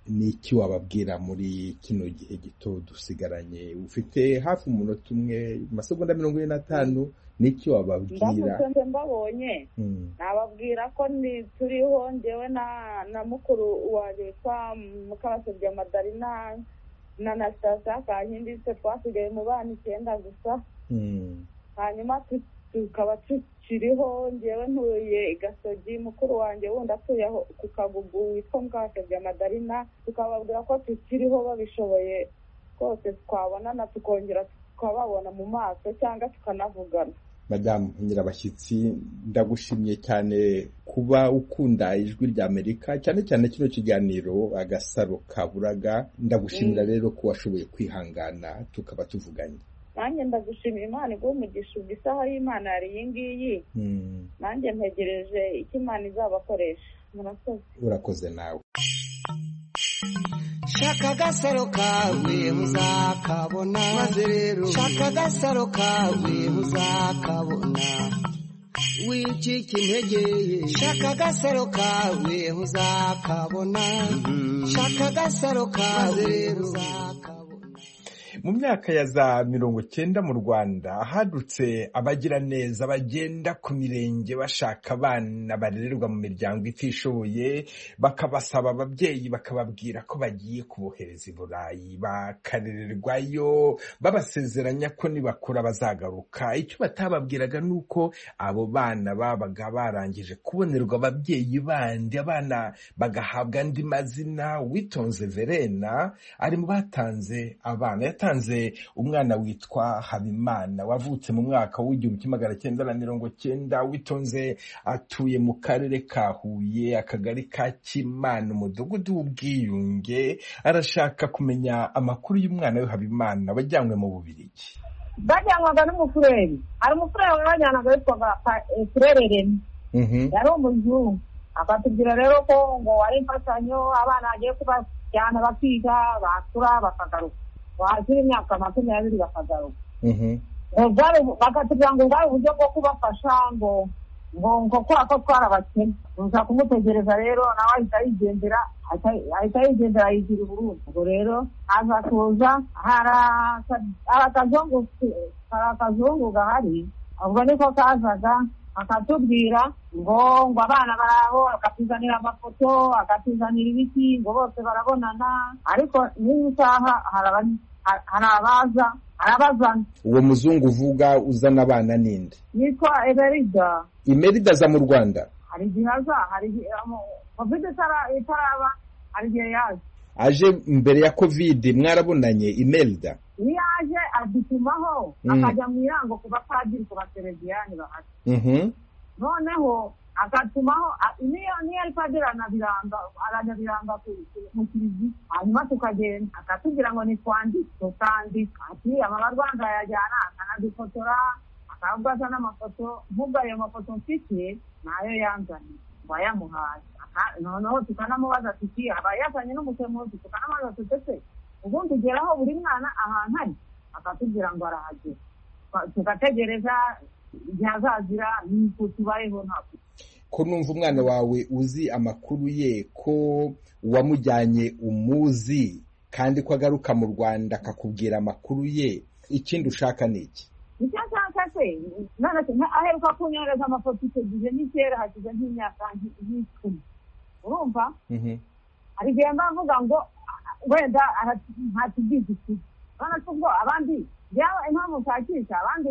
ni iki wababwira muri kino gihe gito dusigaranye? Ufite hafi umunota umwe, amasegonda 45. ni iki wababwira? ndamutse mbabonye nababwira ko turiho njyewe na mukuru wanjye witwa Mukabasabye Madarina na Anastasia Kankindi, se twasigaye mu bana 9 gusa. Hanyuma tukaba tukiriho, njyewe ntuye Gasogi, mukuru wanjye wundi atuye ku Kagugu witwa Mukabasabye Madarina. Tukababwira ko tukiriho, babishoboye rwose twabonana tukongera tukababona mu maso cyangwa tukanavugana. Madamu Nyirabashyitsi, ndagushimye cyane kuba ukunda ijwi rya Amerika, cyane cyane kino kiganiro Agasaro Kaburaga. Ndagushimira rero ko washoboye kwihangana tukaba tuvuganye. Nanjye ndagushimira, Imana iguhe umugisha. Isaha y'Imana yari iyi ngiyi, nanjye ntegereje icyo Imana izabakoresha. Murakoze. Urakoze nawe. Shaka agasaro kawe muzakabona, maze rero shaka agasaro kawe muzakabona. Wicika intege, shaka agasaro kawe muzakabona. Shaka agasaro kawe rero muzakabona. Mu myaka ya za 90 mu Rwanda hadutse abagira neza bagenda ku mirenge bashaka abana barererwa mu miryango itishoboye, bakabasaba ababyeyi bakababwira ko bagiye kubohereza i Burayi bakarererwayo, babasezeranya ko nibakura bazagaruka. Icyo batababwiraga nuko abo bana babaga barangije kubonerwa ababyeyi bandi, abana bagahabwa andi mazina. Witonze Verena ari mu batanze abana. Yatanze umwana witwa Habimana wavutse mu mwaka w'1990. Witonze atuye mu karere ka Huye, akagari ka Kimana, umudugudu w'Ubwiyunge. Arashaka kumenya amakuru y'umwana we Habimana wajyanywe mu Bubiligi. Bajyanwaga n'umufureri. Hari umufureri wajyanaga witwaga Furererene. Yari umuzungu. Akatubwira rero ko ngo ari imfashanyo abana bagiye kubajyana bakiga, bakura bakagaruka. Wazira imyaka 20 bakagaruka. Bakatubwira ngo bwari uburyo bwo kubafasha ngo kwa ko twarabakene. Uza kumutegereza rero nawe ahita yigendera yigira Burundi. Ubwo rero aza kuza akazungu gahari, ubwo niko kazaga akatubwira ngo abana baraho, akatuzanira amafoto, akatuzanira ibiti, ngo bose barabonana. Ariko n'iyi saha arabazana. Uwo muzungu uvuga uzana abana ninde? Yitwa Emerida. Emerida aza mu Rwanda? Hari igihe aza, hari igihe COVID itaraba, hari igihe yaje. Aje mbere ya COVID mwarabonanye Emerida? Iyo aje adutumaho, akajya mu irango ku bapadiri, ku basereviyani bahari. Noneho akatumaho niyo ari padiri aranyabiranga mu kiliziya. Hanyuma tukagenda akatubwira ngo nitwandike, tukandika. Ati amabarwanga yajyana akanadufotora, akavuga n'amafoto. Nk'ubwo ayo mafoto mfite nayo yanzaniye ngo ayamuhaye. Noneho tukanamubaza tuti aba yazanye n'umusemuzi, tukanamubaza tutese ubundi ugeraho buri mwana ahantu ari. Akatubwira ngo arahagera. Tugategereza igihe azazira n'uko tubayeho. Ntabwo ko numva umwana wawe uzi amakuru ye, ko wamujyanye umuzi, kandi ko agaruka mu Rwanda akakubwira amakuru ye. Ikindi ushaka ni iki? Icyo nshaka se aheruka kunyohereza amafoto icyo gihe n'ikera hashize nk'imyaka 10. Urumva? Hari igihe mbavuga ngo wenda ntatugize iki. Bana tubwo abandi yawe impamvu nshakisha abandi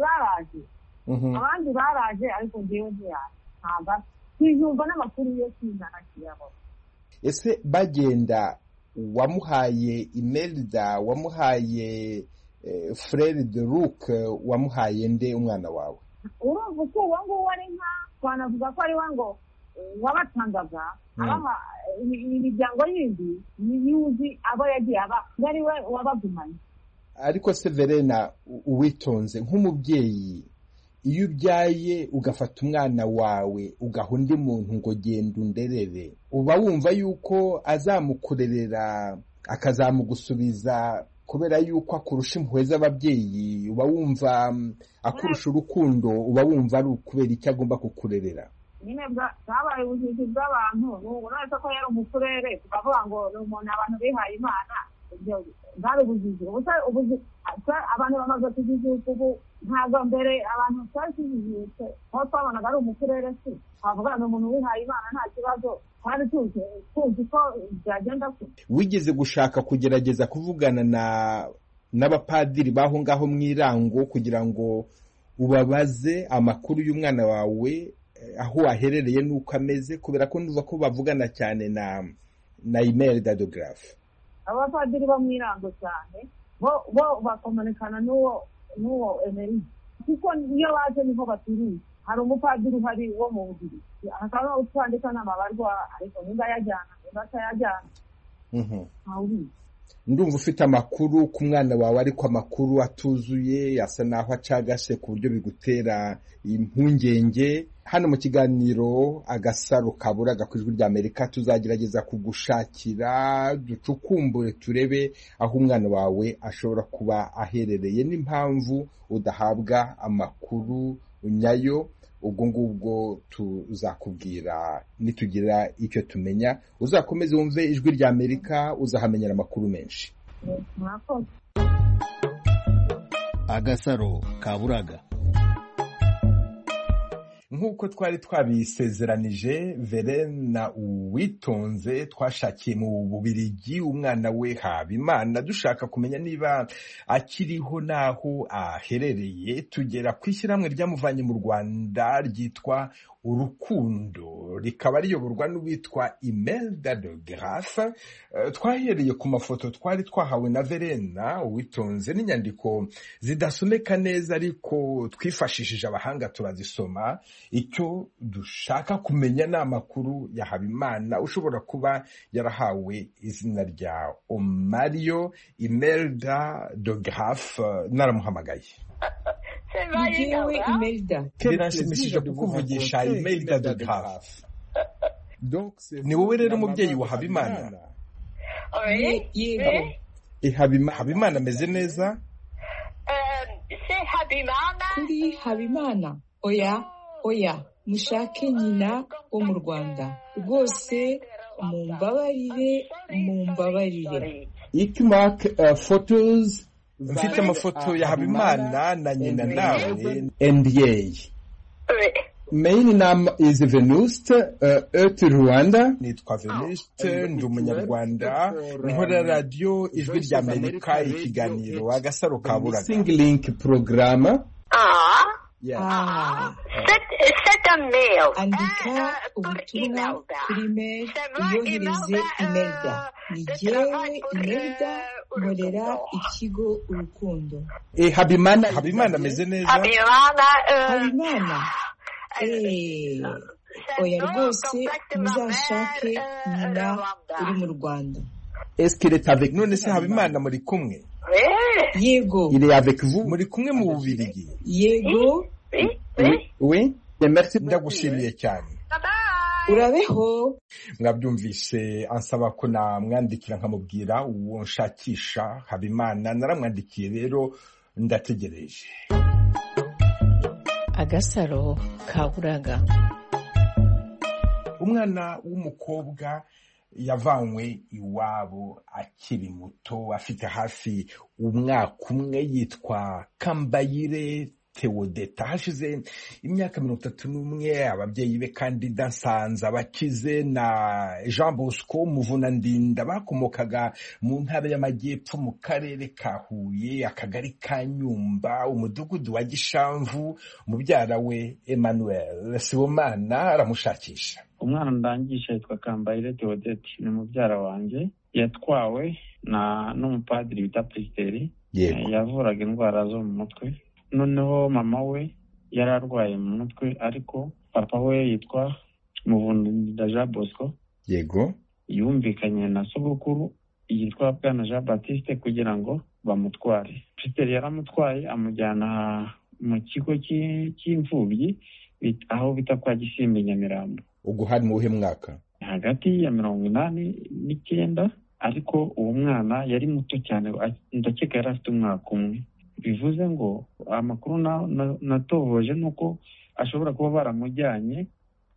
baraje ariko ngewe ntiyaba kwiyumva n'amakuru yo kwizana kiyabo. Ese bagenda wamuhaye Imelda, wamuhaye Frere de Luc, wamuhaye nde umwana wawe? Urumva ko wangu ari nka twanavuga ko ari wango wabatangaga abaha imiryango yindi yuzi abo yagiye aba ari we wabagumanye. Ariko Severena, Uwitonze nk'umubyeyi, iyo ubyaye ugafata umwana wawe ugaha undi muntu ngo genda underere, uba wumva yuko azamukurerera akazamugusubiza kubera yuko akurusha impuhwe z'ababyeyi? Uba wumva akurusha urukundo? Uba wumva ari ukubera icyo agomba kukurerera? nyine bwabaye ubujiji bw'abantu uretse ko yari umufurere tukavuga ngo ni umuntu abantu bihaye imana bwari ubujiji abantu bamaze kujijuka ubu ntabwo mbere abantu twari tujijutse aho twabonaga ari umufurere si twavuga ni umuntu wihaye imana nta kibazo twari tuzi ko byagenda kure. Wigeze gushaka kugerageza kuvugana n'abapadiri baho ngaho mu Irango kugira ngo ubabaze amakuru y'umwana wawe aho waherereye n'uko ameze, kubera ko nduva ko bavugana cyane na Imelda de Graaf? Abapadiri bo mu Irango cyane bo bakomunikana n'uwo Emery, kuko iyo baje niho baturiye. Hari umupadiri uhari wo mu Bubiligi hakaba utwandika n'amabarwa, ariko nimba yajyana nimba atayajyana ndumva ufite amakuru ku mwana wawe, ariko amakuru atuzuye asa naho acagase ku buryo bigutera impungenge. Hano mu kiganiro Agasaro Kaburaga ku Ijwi ry'Amerika tuzagerageza kugushakira ducukumbure turebe aho umwana wawe ashobora kuba aherereye n'impamvu udahabwa amakuru nyayo. Ubwo ngubwo tuzakubwira nitugira icyo tumenya. Uzakomeze wumve Ijwi ry'Amerika, uzahamenyera amakuru menshi. Agasaro Kaburaga. Nk'uko twari twabisezeranije, Verena Uwitonze twashakiye mu Bubiligi umwana we Habimana dushaka kumenya niba akiriho naho aherereye. Tugera ku ishyirahamwe ryamuvanye mu Rwanda ryitwa Urukundo, rikaba riyoborwa n'uwitwa Imelda de Graaf. Twahereye ku mafoto twari twahawe na Verena Uwitonze n'inyandiko zidasomeka neza, ariko twifashishije abahanga turazisoma. Icyo dushaka kumenya ni amakuru ya Habimana ushobora kuba yarahawe izina rya Omario. Imelda de Graaf naramuhamagaye. Nijewe Imelda. Biranshimishije kukuvugisha Imelda de Graaf. Ni wowe rero umubyeyi wa Habimana? Yego. Habimana ameze neza? Kuri Habimana? Oya, mushake nyina wo mu Rwanda. Rwose mumbabarire. Ikimak photos. Mfite amafoto ya Habimana na nyina nawe. NDA. Mein Name is Venuste, Rwanda. Nitwa Venuste, ndi umunyarwanda. Nkora radio Ijwi ry'Amerika, ikiganiro Agasaro Kaburaga. Link program. Andika ubutumwa kuri mail uyohereze Imelda. Nijewe Imelda, nkorera ikigo Urukundo. Habimana ameze neza? Habimana? Oya rwose muzashake nyina uri mu Rwanda. None se Habimana muri kumwe? Yego. Il est avec vous? Muri kumwe mu Bubiligi? Yego. Oui. Ndagushimiye cyane. Urabeho. Mwabyumvise ansaba ko namwandikira nkamubwira uwo nshakisha Habimana. Naramwandikiye rero ndategereje. Agasaro Kaburaga. Umwana w'umukobwa yavanywe iwabo akiri muto, afite hafi umwaka umwe, yitwa Kambayire Theodeta. Hashize imyaka 31 ababyeyi be kandi Nsanza Bakize na Jean Bosco Muvunandinda bakomokaga mu ntara y'Amajyepfo mu karere ka Huye, akagari ka Nyumba, umudugudu wa Gishamvu. Mubyara we Emmanuel Sibomana aramushakisha. Umwana ndangisha yitwa Kambayire Theodeta, ni mubyara wanjye. Yatwawe n'umupadiri bita Pristeri, yavuraga indwara zo mu mutwe. Noneho mama we yari arwaye mu mutwe, ariko papa we yitwa Muvunandinda Jean Bosco. Yego. Yumvikanye na sogokuru yitwa Bwana Jean Baptiste kugira ngo bamutware. Pristeri yaramutwaye amujyana mu kigo cy'imfubyi aho bita kwa Gisimbi Nyamirambo. Ubwo hari mu uhe mwaka? Hagati ya 89, ariko uwo mwana yari muto cyane, ndakeka yari afite umwaka umwe. Bivuze ngo amakuru natohoje nuko ashobora kuba baramujyanye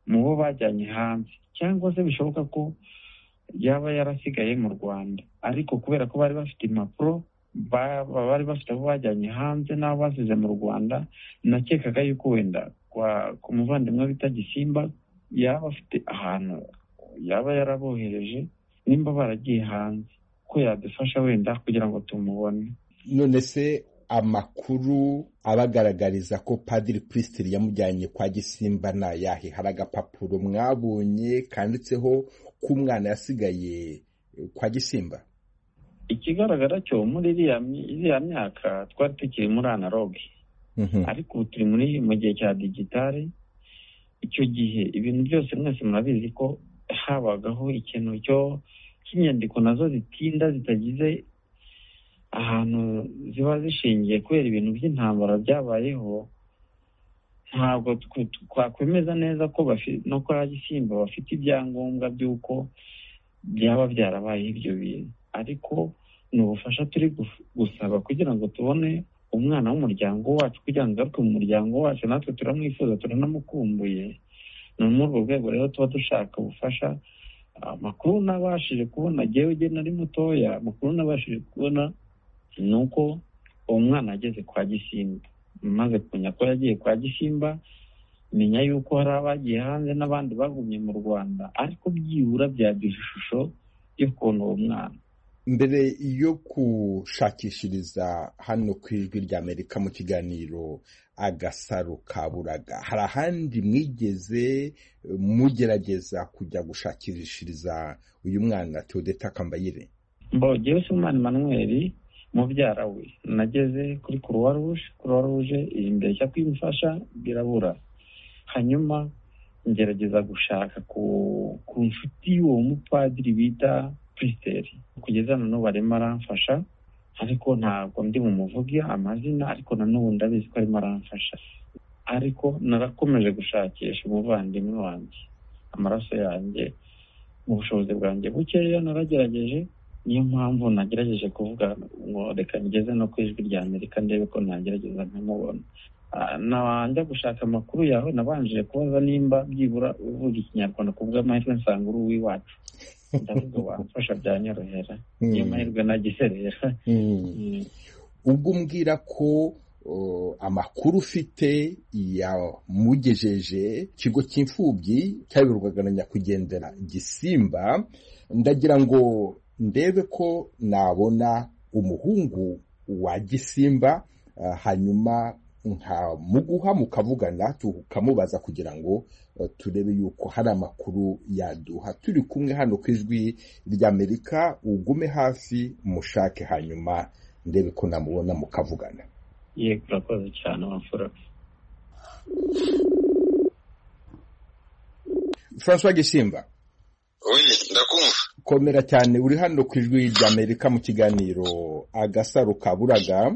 mu bo bajyanye hanze, cyangwa se bishoboka ko yaba yarasigaye mu Rwanda, ariko kubera ko bari bafite impapuro bari bafite abo bajyanye hanze n'abo basize mu Rwanda, nakekaga yuko wenda ku muvandimwe bita Gisimba yaba afite ahantu yaba yarabohereje nimba baragiye hanze, ko yadufasha wenda kugira ngo tumubone. None se amakuru abagaragariza ko Padiri Priscilla yamujyanye kwa Gisimba na yahe? Hari agapapuro mwabonye kanditseho ko umwana yasigaye kwa Gisimba? Ikigaragara cyo muri iriya myaka twari tukiri muri analogue, ariko ubu turi mu gihe cya digitale. Icyo gihe ibintu byose mwese murabizi ko habagaho ikintu cy'inyandiko nazo zitinda, zitagize ahantu ziba zishingiye kubera ibintu by'intambara byabayeho. Ntabwo twakwemeza neza ko no kwa Gisimba bafite ibyangombwa by'uko byaba byarabaye ibyo bintu, ariko ni ubufasha turi gusaba kugira ngo tubone umwana w'umuryango wacu, kugira ngo agaruke mu muryango wacu. Natwe turamwifuza, turanamukumbuye. Ni muri urwo rwego rero tuba dushaka ubufasha. Amakuru nabashije kubona, jyewe nari mutoya, amakuru nabashije kubona ni uko uwo mwana ageze kwa Gisimba. Maze kumenya ko yagiye kwa Gisimba, menya yuko hari abagiye hanze n'abandi bagumye mu Rwanda, ariko byibura byagize ishusho y'ukuntu uwo mwana. Mbere yo gushakishiriza hano ku Ijwi ry'Amerika mu kiganiro Agasaro Kaburaga, hari ahandi mwigeze mugerageza kujya gushakishiriza uyu mwana Theodeta Kambayire? Jyewe Sibomana Emmanuel mubyara we nageze kuri Croix Rouge imbere cyo kwimufasha birabura. Hanyuma ngerageza gushaka ku nshuti y'uwo mupadiri bita Priscilla, kugeza na n'ubu arimo aramfasha, ariko ntabwo ndi bumuvuge amazina, ariko na n'ubu ndabizi ko arimo aramfasha. Ariko narakomeje gushakisha umuvandimwe wanjye, amaraso yanjye mu bushobozi bwanjye bukeya naragerageje. Niyo mpamvu nagerageje kuvuga ngo reka ngeze no ku Ijwi ry'Amerika ndebe ko nagerageza nkamubona. Njya gushaka amakuru yawe, nabanje kubaza nimba byibura uvuga Ikinyarwanda, ku bw'amahirwe nsanga uri uw'iwacu. Ndavuga wamfasha byanyorohera, niyo mahirwe nagiserera. Ubwo umbwira ko amakuru ufite yamugejeje ikigo cy'imfubyi cyayoborwaga na nyakwigendera Gisimba, ndagira ngo ndebe ko nabona umuhungu wa Gisimba, hanyuma nkamuguha mukavugana tukamubaza kugira ngo turebe yuko hari amakuru yaduha. Turi kumwe hano ku Ijwi ry'Amerika, ugume hafi mushake, hanyuma ndebe ko namubona mukavugana. Yego, urakoze cyane wamfura. François Gisimba. Oui, ndakumva. Komera cyane, uri hano ku Ijwi ry'Amerika mu kiganiro Agasaro Kaburaga.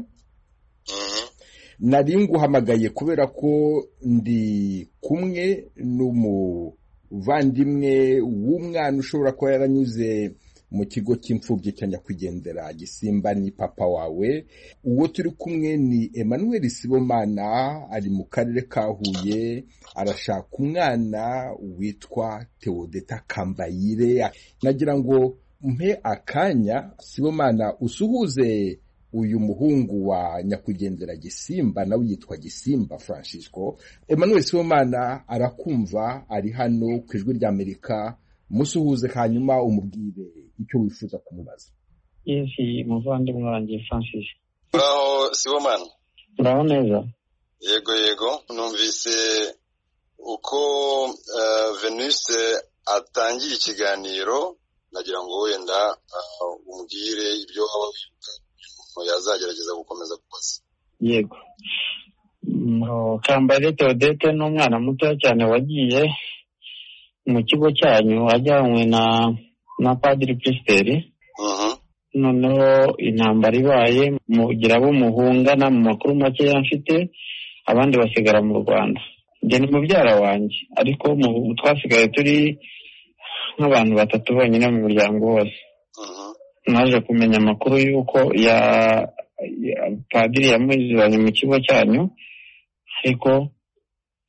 Nari nguhamagaye kubera ko ndi kumwe n'umuvandimwe w'umwana ushobora kuba yaranyuze mu kigo cy'imfubyi cya nyakwigendera Gisimba, ni papa wawe. Uwo turi kumwe ni Emmanuel Sibomana, ari mu karere ka Huye, arashaka umwana witwa Theodeta Kambayire. Nagira ngo mpe akanya Sibomana usuhuze uyu muhungu wa nyakwigendera Gisimba, nawe yitwa Gisimba Francisco. Emmanuel Sibomana arakumva, ari hano ku Ijwi ry'Amerika. Musuhuze hanyuma umubwire icyo wifuza kumubaza. Yesi, muvandimwe wanjye Francis. Uraho Sibomana? Uraho neza? Yego, numvise uko Venus atangiye ikiganiro, nagira ngo wenda umbwire ibyo waba wibuka yazagerageza gukomeza kubaza. Yego. Kambayire Theodete ni umwana muto cyane wagiye mu kigo cyanyu ajyanywe na Padiri Priscilla. Noneho intambara ibaye, mugira abo muhungana, mu makuru makeya mfite, abandi basigara mu Rwanda. Njye ni mubyara wanjye, ariko twasigaye turi nk'abantu batatu bonyine mu muryango wose. Naje kumenya amakuru y'uko Padiri yamujyanye mu kigo cyanyu, ariko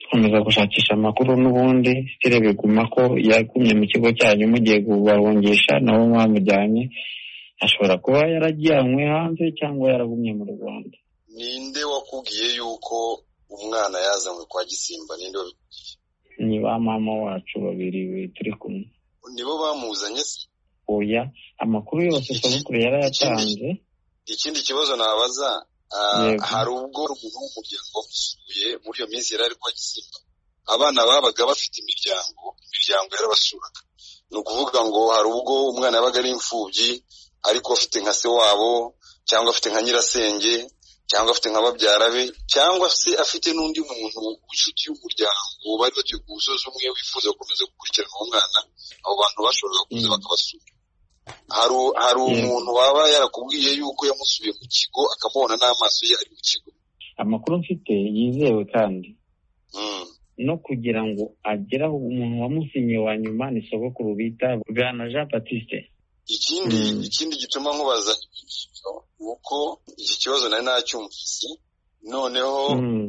dukomeza gushakisha amakuru n'ubundi sitire biguma ko yagumye mu kigo cyanyu mugiye kubahungisha nabo mwamujyanye ashobora kuba yarajyanywe hanze cyangwa yaragumye mu Rwanda. Ninde wakubwiye yuko umwana yazanywe kwa Gisimba? Ninde wabikubwiye? Ni ba mama wacu babiri turi kumwe. Nibo bamuzanye se? Oya, amakuru yose sogokuru yarayatanze. Ikindi kibazo nabaza, hari ubwo umuntu w'umuryango musuye muri iyo minsi yari kwa Gisimba, abana babaga bafite imiryango yarabasuraga. Ni ukuvuga ngo hari ubwo umwana yabaga ari imfubyi ariko afite nka se wabo cyangwa afite nka nyirasenge cyangwa afite nka babyara be cyangwa se afite n'undi muntu w'inshuti y'umuryango bari batuye ku musozi umwe wifuza gukomeza gukurikirana uwo mwana, abo bantu bashoboraga kuza bakabasura. Hari umuntu waba yarakubwiye yuko yamusubiye mu kigo akamubona n'amaso ye ari mu kigo? Amakuru mfite yizewe kandi no kugira ngo ageraho umuntu wamusinye wa nyuma ni sogokuru bita Bwana Jean Baptiste. Ikindi gituma nkubaza uko iki kibazo nari nacyumvise, noneho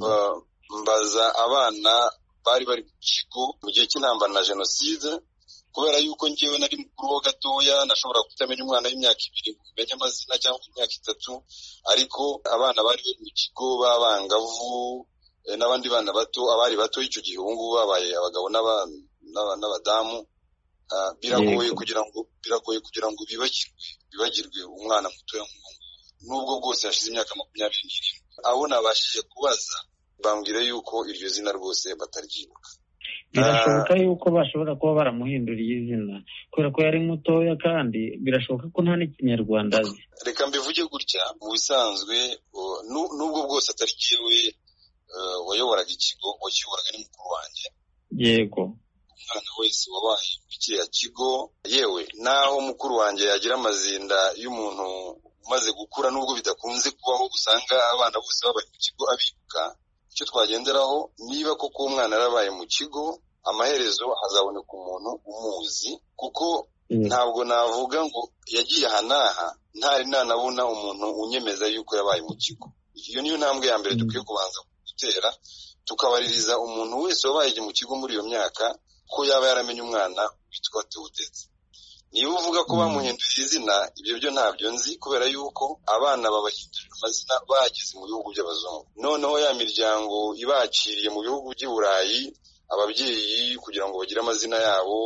mbaza abana bari mu kigo mu gihe cy'intambara na jenoside, kubera yuko njyewe nari mukuru ho gatoya nashobora kutamenya umwana w'imyaka 2 kumenya amazina cyangwa imyaka 3, ariko abana bari mu kigo b'abangavu n'abandi bana bato, abari bato icyo gihe ubu ngubu babaye abagabo n'abadamu, biragoye kugira ngo bibagirwe umwana mutoya nubwo bwose hashize imyaka 27. Abo nabashije kubaza bambwira yuko iryo zina rwose bataryibuka. Birashoboka yuko bashobora kuba baramuhinduriye izina kubera ko yari mutoya kandi birashoboka ko nta n'ikinyarwanda azi. Reka mbivuge gutya, mu bisanzwe nubwo bwose atari kiwe wayoboraga ikigo, wakiyoboraga ni mukuru wanjye. Yego. Umwana wese wabaye mu kiriya kigo, yewe naho mukuru wanjye yagira amazinda y'umuntu umaze gukura, nubwo bidakunze kubaho usanga abana bose babaye mu kigo abibuka, icyo twagenderaho niba koko umwana yarabaye mu kigo, amaherezo hazaboneka umuntu umuzi, kuko ntabwo navuga ngo yagiye aha n'aha ntari nanabona umuntu unyemeza yuko yabaye mu kigo. Iyo niyo ntambwe ya mbere dukwiye kubanza gutera, tukabaririza umuntu wese wabaye mu kigo muri iyo myaka ko yaba yaramenye umwana witwa Theodete. Niba uvuga ko bamuhinduriye izina, ibyo byo ntabyo nzi, kubera yuko abana babahindurira amazina bageze mu bihugu by'abazungu. Noneho ya miryango ibakiriye mu bihugu by'i Burayi, ababyeyi kugira ngo bagire amazina yabo,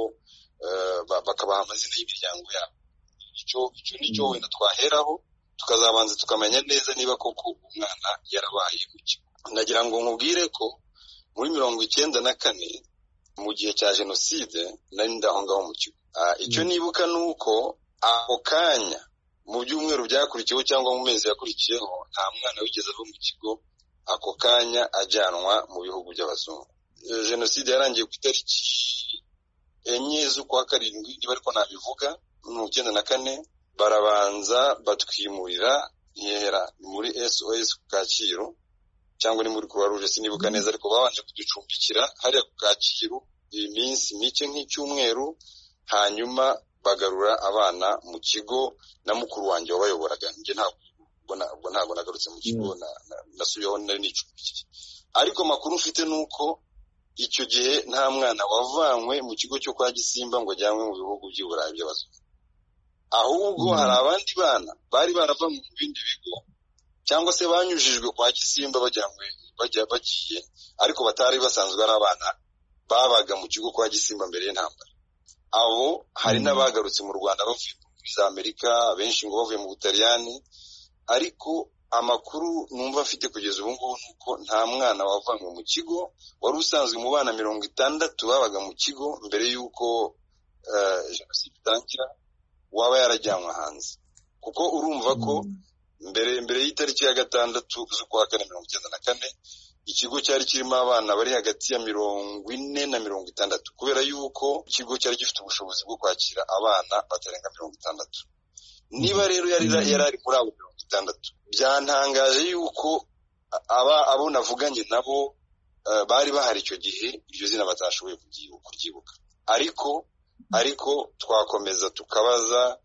bakabaha amazina y'imiryango yabo. Icyo nicyo wenda twaheraho, tukazabanza tukamenya neza niba koko umwana yarabaye mu kigo. Nagira ngo nkubwire ko muri 1994 mu gihe cya jenoside nari ndaho ngaho mu kigo. Icyo nibuka nuko ako kanya mu byumweru byakurikiyeho cyangwa mu mezi yakurikiyeho nta mwana wigeze ava mu kigo ako kanya ajyanwa mu bihugu by'abazungu. Jenoside yarangiye ku itariki 4 z'ukwa 7 niba ariko nabivuga, 1994 barabanza batwimurira Nkera muri SOS ku Kacyiru cyangwa ni muri Croix Rouge sinibuka neza, ariko babanje kuducumbikira hariya ku Kacyiru iminsi mike nk'icyumweru, hanyuma bagarura abana mu kigo na mukuru wanjye wabayoboraga. Nje ntabwo nagarutse mu kigo, nasubiyeho nari nicumbikiye. Ariko makuru mfite nuko icyo gihe nta mwana wavanywe mu kigo cyo kwa Gisimba ngo ajyanwe mu bihugu by'i Burayi by'abazungu, ahubwo hari abandi bana bari barava mu bindi bigo cyangwa se banyujijwe kwa Gisimba bagiye ariko batari basanzwe ari abana babaga mu kigo kwa Gisimba mbere y'intambara. Abo hari n'abagarutse mu Rwanda bavuye muri Amerika, abenshi ngo bavuye mu Butaliyani, ariko amakuru numva afite kugeza ubu ngubu nuko nta mwana wavanywe mu kigo. Wari usanzwe mu bana 60 babaga mu kigo mbere y'uko jenoside itangira waba yarajyanwa hanze, kuko urumva ko mbere y'itariki ya 6 z'ukwa 1994 ikigo cyari kirimo abana bari hagati ya 40 na 60, kubera yuko ikigo cyari gifite ubushobozi bwo kwakira abana batarenga 60. Niba rero yari ari muri abo 60, byantangaje yuko abo navuganye nabo bari bahari icyo gihe iryo zina batashoboye kuryibuka. Ariko twakomeza tukabaza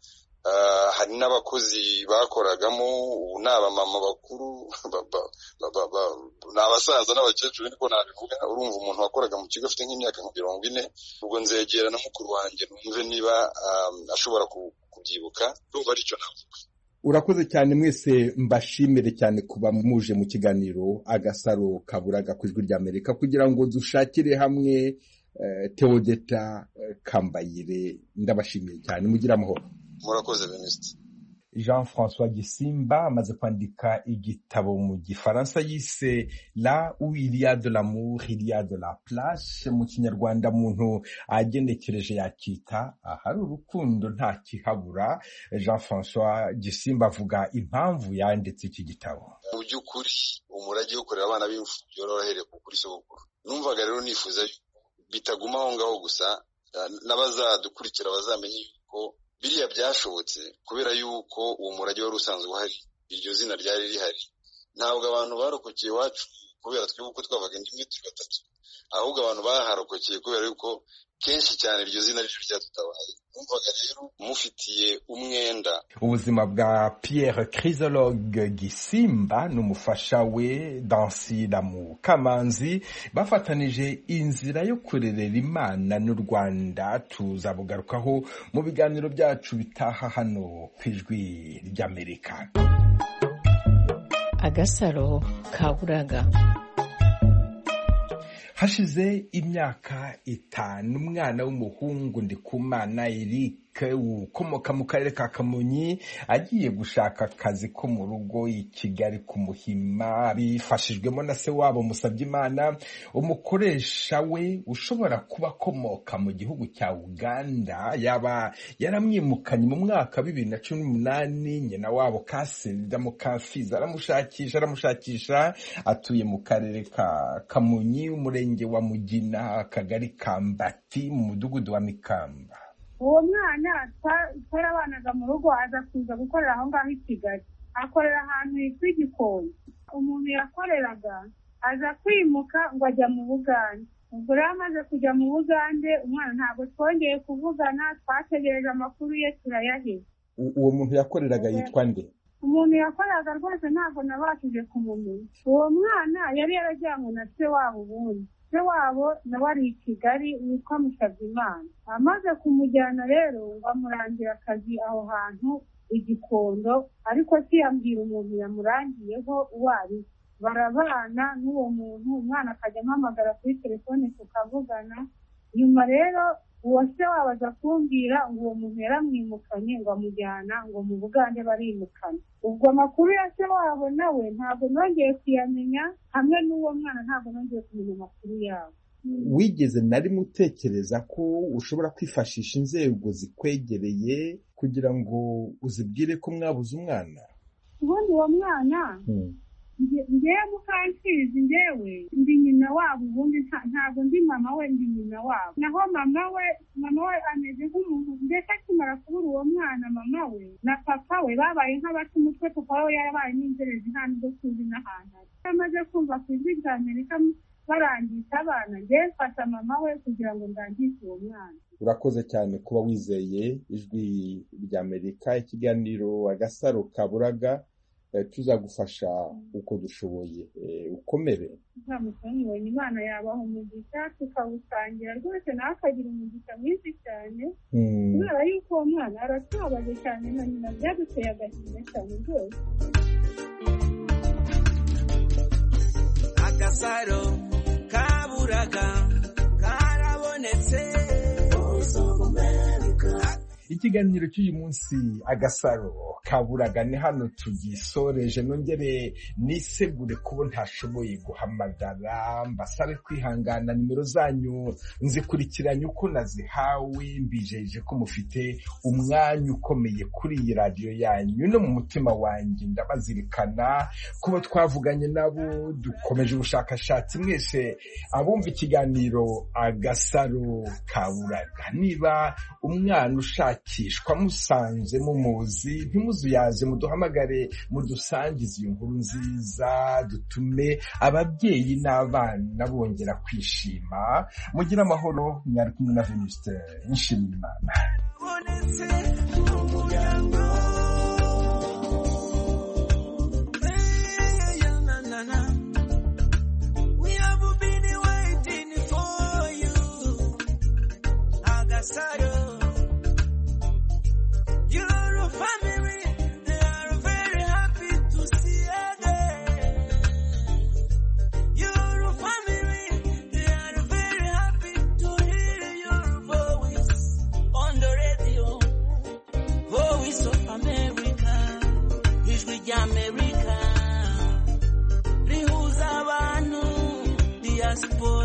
hari n'abakozi bakoragamo, ubu ni abamama bakuru, ni abasaza n'abakecuru niko nabivuga. Urumva umuntu wakoraga mu kigo afite nk'imyaka 40, ubwo nzegera na mukuru wanjye numve niba ashobora kubyibuka. Urumva aricyo navuga. Urakoze cyane mwese, mbashimire cyane kuba muje mu kiganiro Agasaro Kaburaga ku Ijwi ry'Amerika kugira ngo dushakire hamwe Theodeta Kambayire. Ndabashimiye cyane, mugira amahoro. Murakoze Venuste. Jean-François Gisimba amaze kwandika igitabo mu Gifaransa yise La où il y a de l'amour, il y a de la place. Mu Kinyarwanda muntu agendekereje yakita ahari urukundo nta kihabura. Jean-François Gisimba avuga impamvu yanditse iki gitabo. Mu by'ukuri umurage wo kurera abana b'imfubyi warahereye kuri sogokuru. Numvaga rero nifuza bitaguma aho ngaho gusa, n'abazadukurikira bazamenye yuko biriya byashobotse kubera yuko uwo murage wari usanzwe uhari, iryo zina ryari rihari. Ntabwo abantu barokokeye iwacu kubera twebwe uko twavaga indimwe turi batatu, ahubwo abantu baharokokeye kubera yuko kenshi cyane iryo zina ryo ryadutabaye. Numvaga rero mufitiye umwenda. Ubuzima bwa Pierre Chrysologue Gisimba n'umufasha we Dansila Mukamanzi bafatanije inzira yo kurerera Imana n'u Rwanda. Tuzabugarukaho mu biganiro byacu bitaha hano ku Ijwi ry'Amerika. Agasaro Kaburaga. Hashize imyaka 5 umwana w'umuhungu Ndikumana Eric ukomoka mu karere ka Kamonyi agiye gushaka akazi ko mu rugo i Kigali ku Muhima, bifashijwemo na se wabo Musabyimana, umukoresha we ushobora kuba akomoka mu gihugu cya Uganda. Yaba yaramwimukanye mu mwaka 2018. Nyina wabo Kaserida Mukafiza aramushakisha atuye mu karere ka Kamonyi, umurenge wa Mugina, akagari ka Mbati, mu mudugudu wa Mikamba. Uwo mwana twarabanaga mu rugo, aza kuza gukorera aho ngaho i Kigali, akorera ahantu hitwa Igikondo. Umuntu yakoreraga aza kwimuka ngo ajya mu Bugande. Ubwo rero amaze kujya mu Bugande, umwana ntabwo twongeye kuvugana, twategereje amakuru ye turayaheza. Uwo muntu yakoreraga yitwa nde? Umuntu yakoreraga rwose ntabwo nabashije kumumenya. Uwo mwana yari yarajyanywe na se wabo ubundi. Se wabo nawe ari i Kigali witwa Musabyimana. Amaze kumujyana rero ngo amurangira akazi aho hantu Igikondo, ariko siyambwira umuntu yamurangiyeho uwo ari. Barabana n'uwo muntu, umwana akajya ampamagara kuri telefone tukavugana. Nyuma rero uwo se wabo aza kumbwira ngo uwo muntu yaramwimukanye ngo amujyana ngo mu Bugande barimukana. Ubwo amakuru ya se wabo nawe ntabwo nongeye kuyamenya, hamwe n'uwo mwana ntabwo nongeye kumenya amakuru yabo. Wigeze nari mutekereza ko ushobora kwifashisha inzego zikwegereye kugira ngo uzibwire ko mwabuze umwana? Ubundi uwo mwana ngewe Mukansizi, ngewe ndi nyina wabo, ubundi ntabwo ndi mama we, ndi nyina wabo. Naho mama we ameze nk'umuntu, mbese akimara kubura uwo mwana mama we na papa we babaye nk'abata umutwe, papa we yarabaye n'inzerezi nta nubwo tuzi n'ahantu ari. Amaze kumva ku Ijwi ry'Amerika barangisha abana, ngewe mfata mama we kugira ngo ndangishe uwo mwana. Urakoze cyane kuba wizeye Ijwi ry'Amerika. Ikiganiro Agasaro Kaburaga tuzagufasha uko dushoboye. Ukomere. Nzamusonye Imana yabaha umugisha tukawusangira rwose, nawe akagira umugisha mwinshi cyane. Kubera yuko uwo mwana aratubabaje cyane na nyina, byaduteye agahinda cyane rwose. Agasaro Kaburaga karabonetse. Ikiganiro cy'uyu munsi Agasaro Kaburaga ni hano tugisoreje. Nongere nisegure kubo ntashoboye guhamagara, mbasabe kwihangana. Nimero zanyu nzikurikiranye uko nazihawe, mbijeje ko mufite umwanya ukomeye kuri iyi radiyo yanyu no mu mutima wanjye. Ndabazirikana kuba twavuganye nabo, dukomeje ubushakashatsi. Mwese abumva ikiganiro Agasaro Kaburaga, niba umwana ushakishwa musanze mumuzi, ntimuzuyaze, muduhamagare, mudusangize iyo nkuru nziza, dutume ababyeyi n'abana bongera kwishima. Mugire amahoro. Mwari kumwe na Venuste Nshimiyimana. karabonetse mu muryango. We have been waiting for you. Agasaro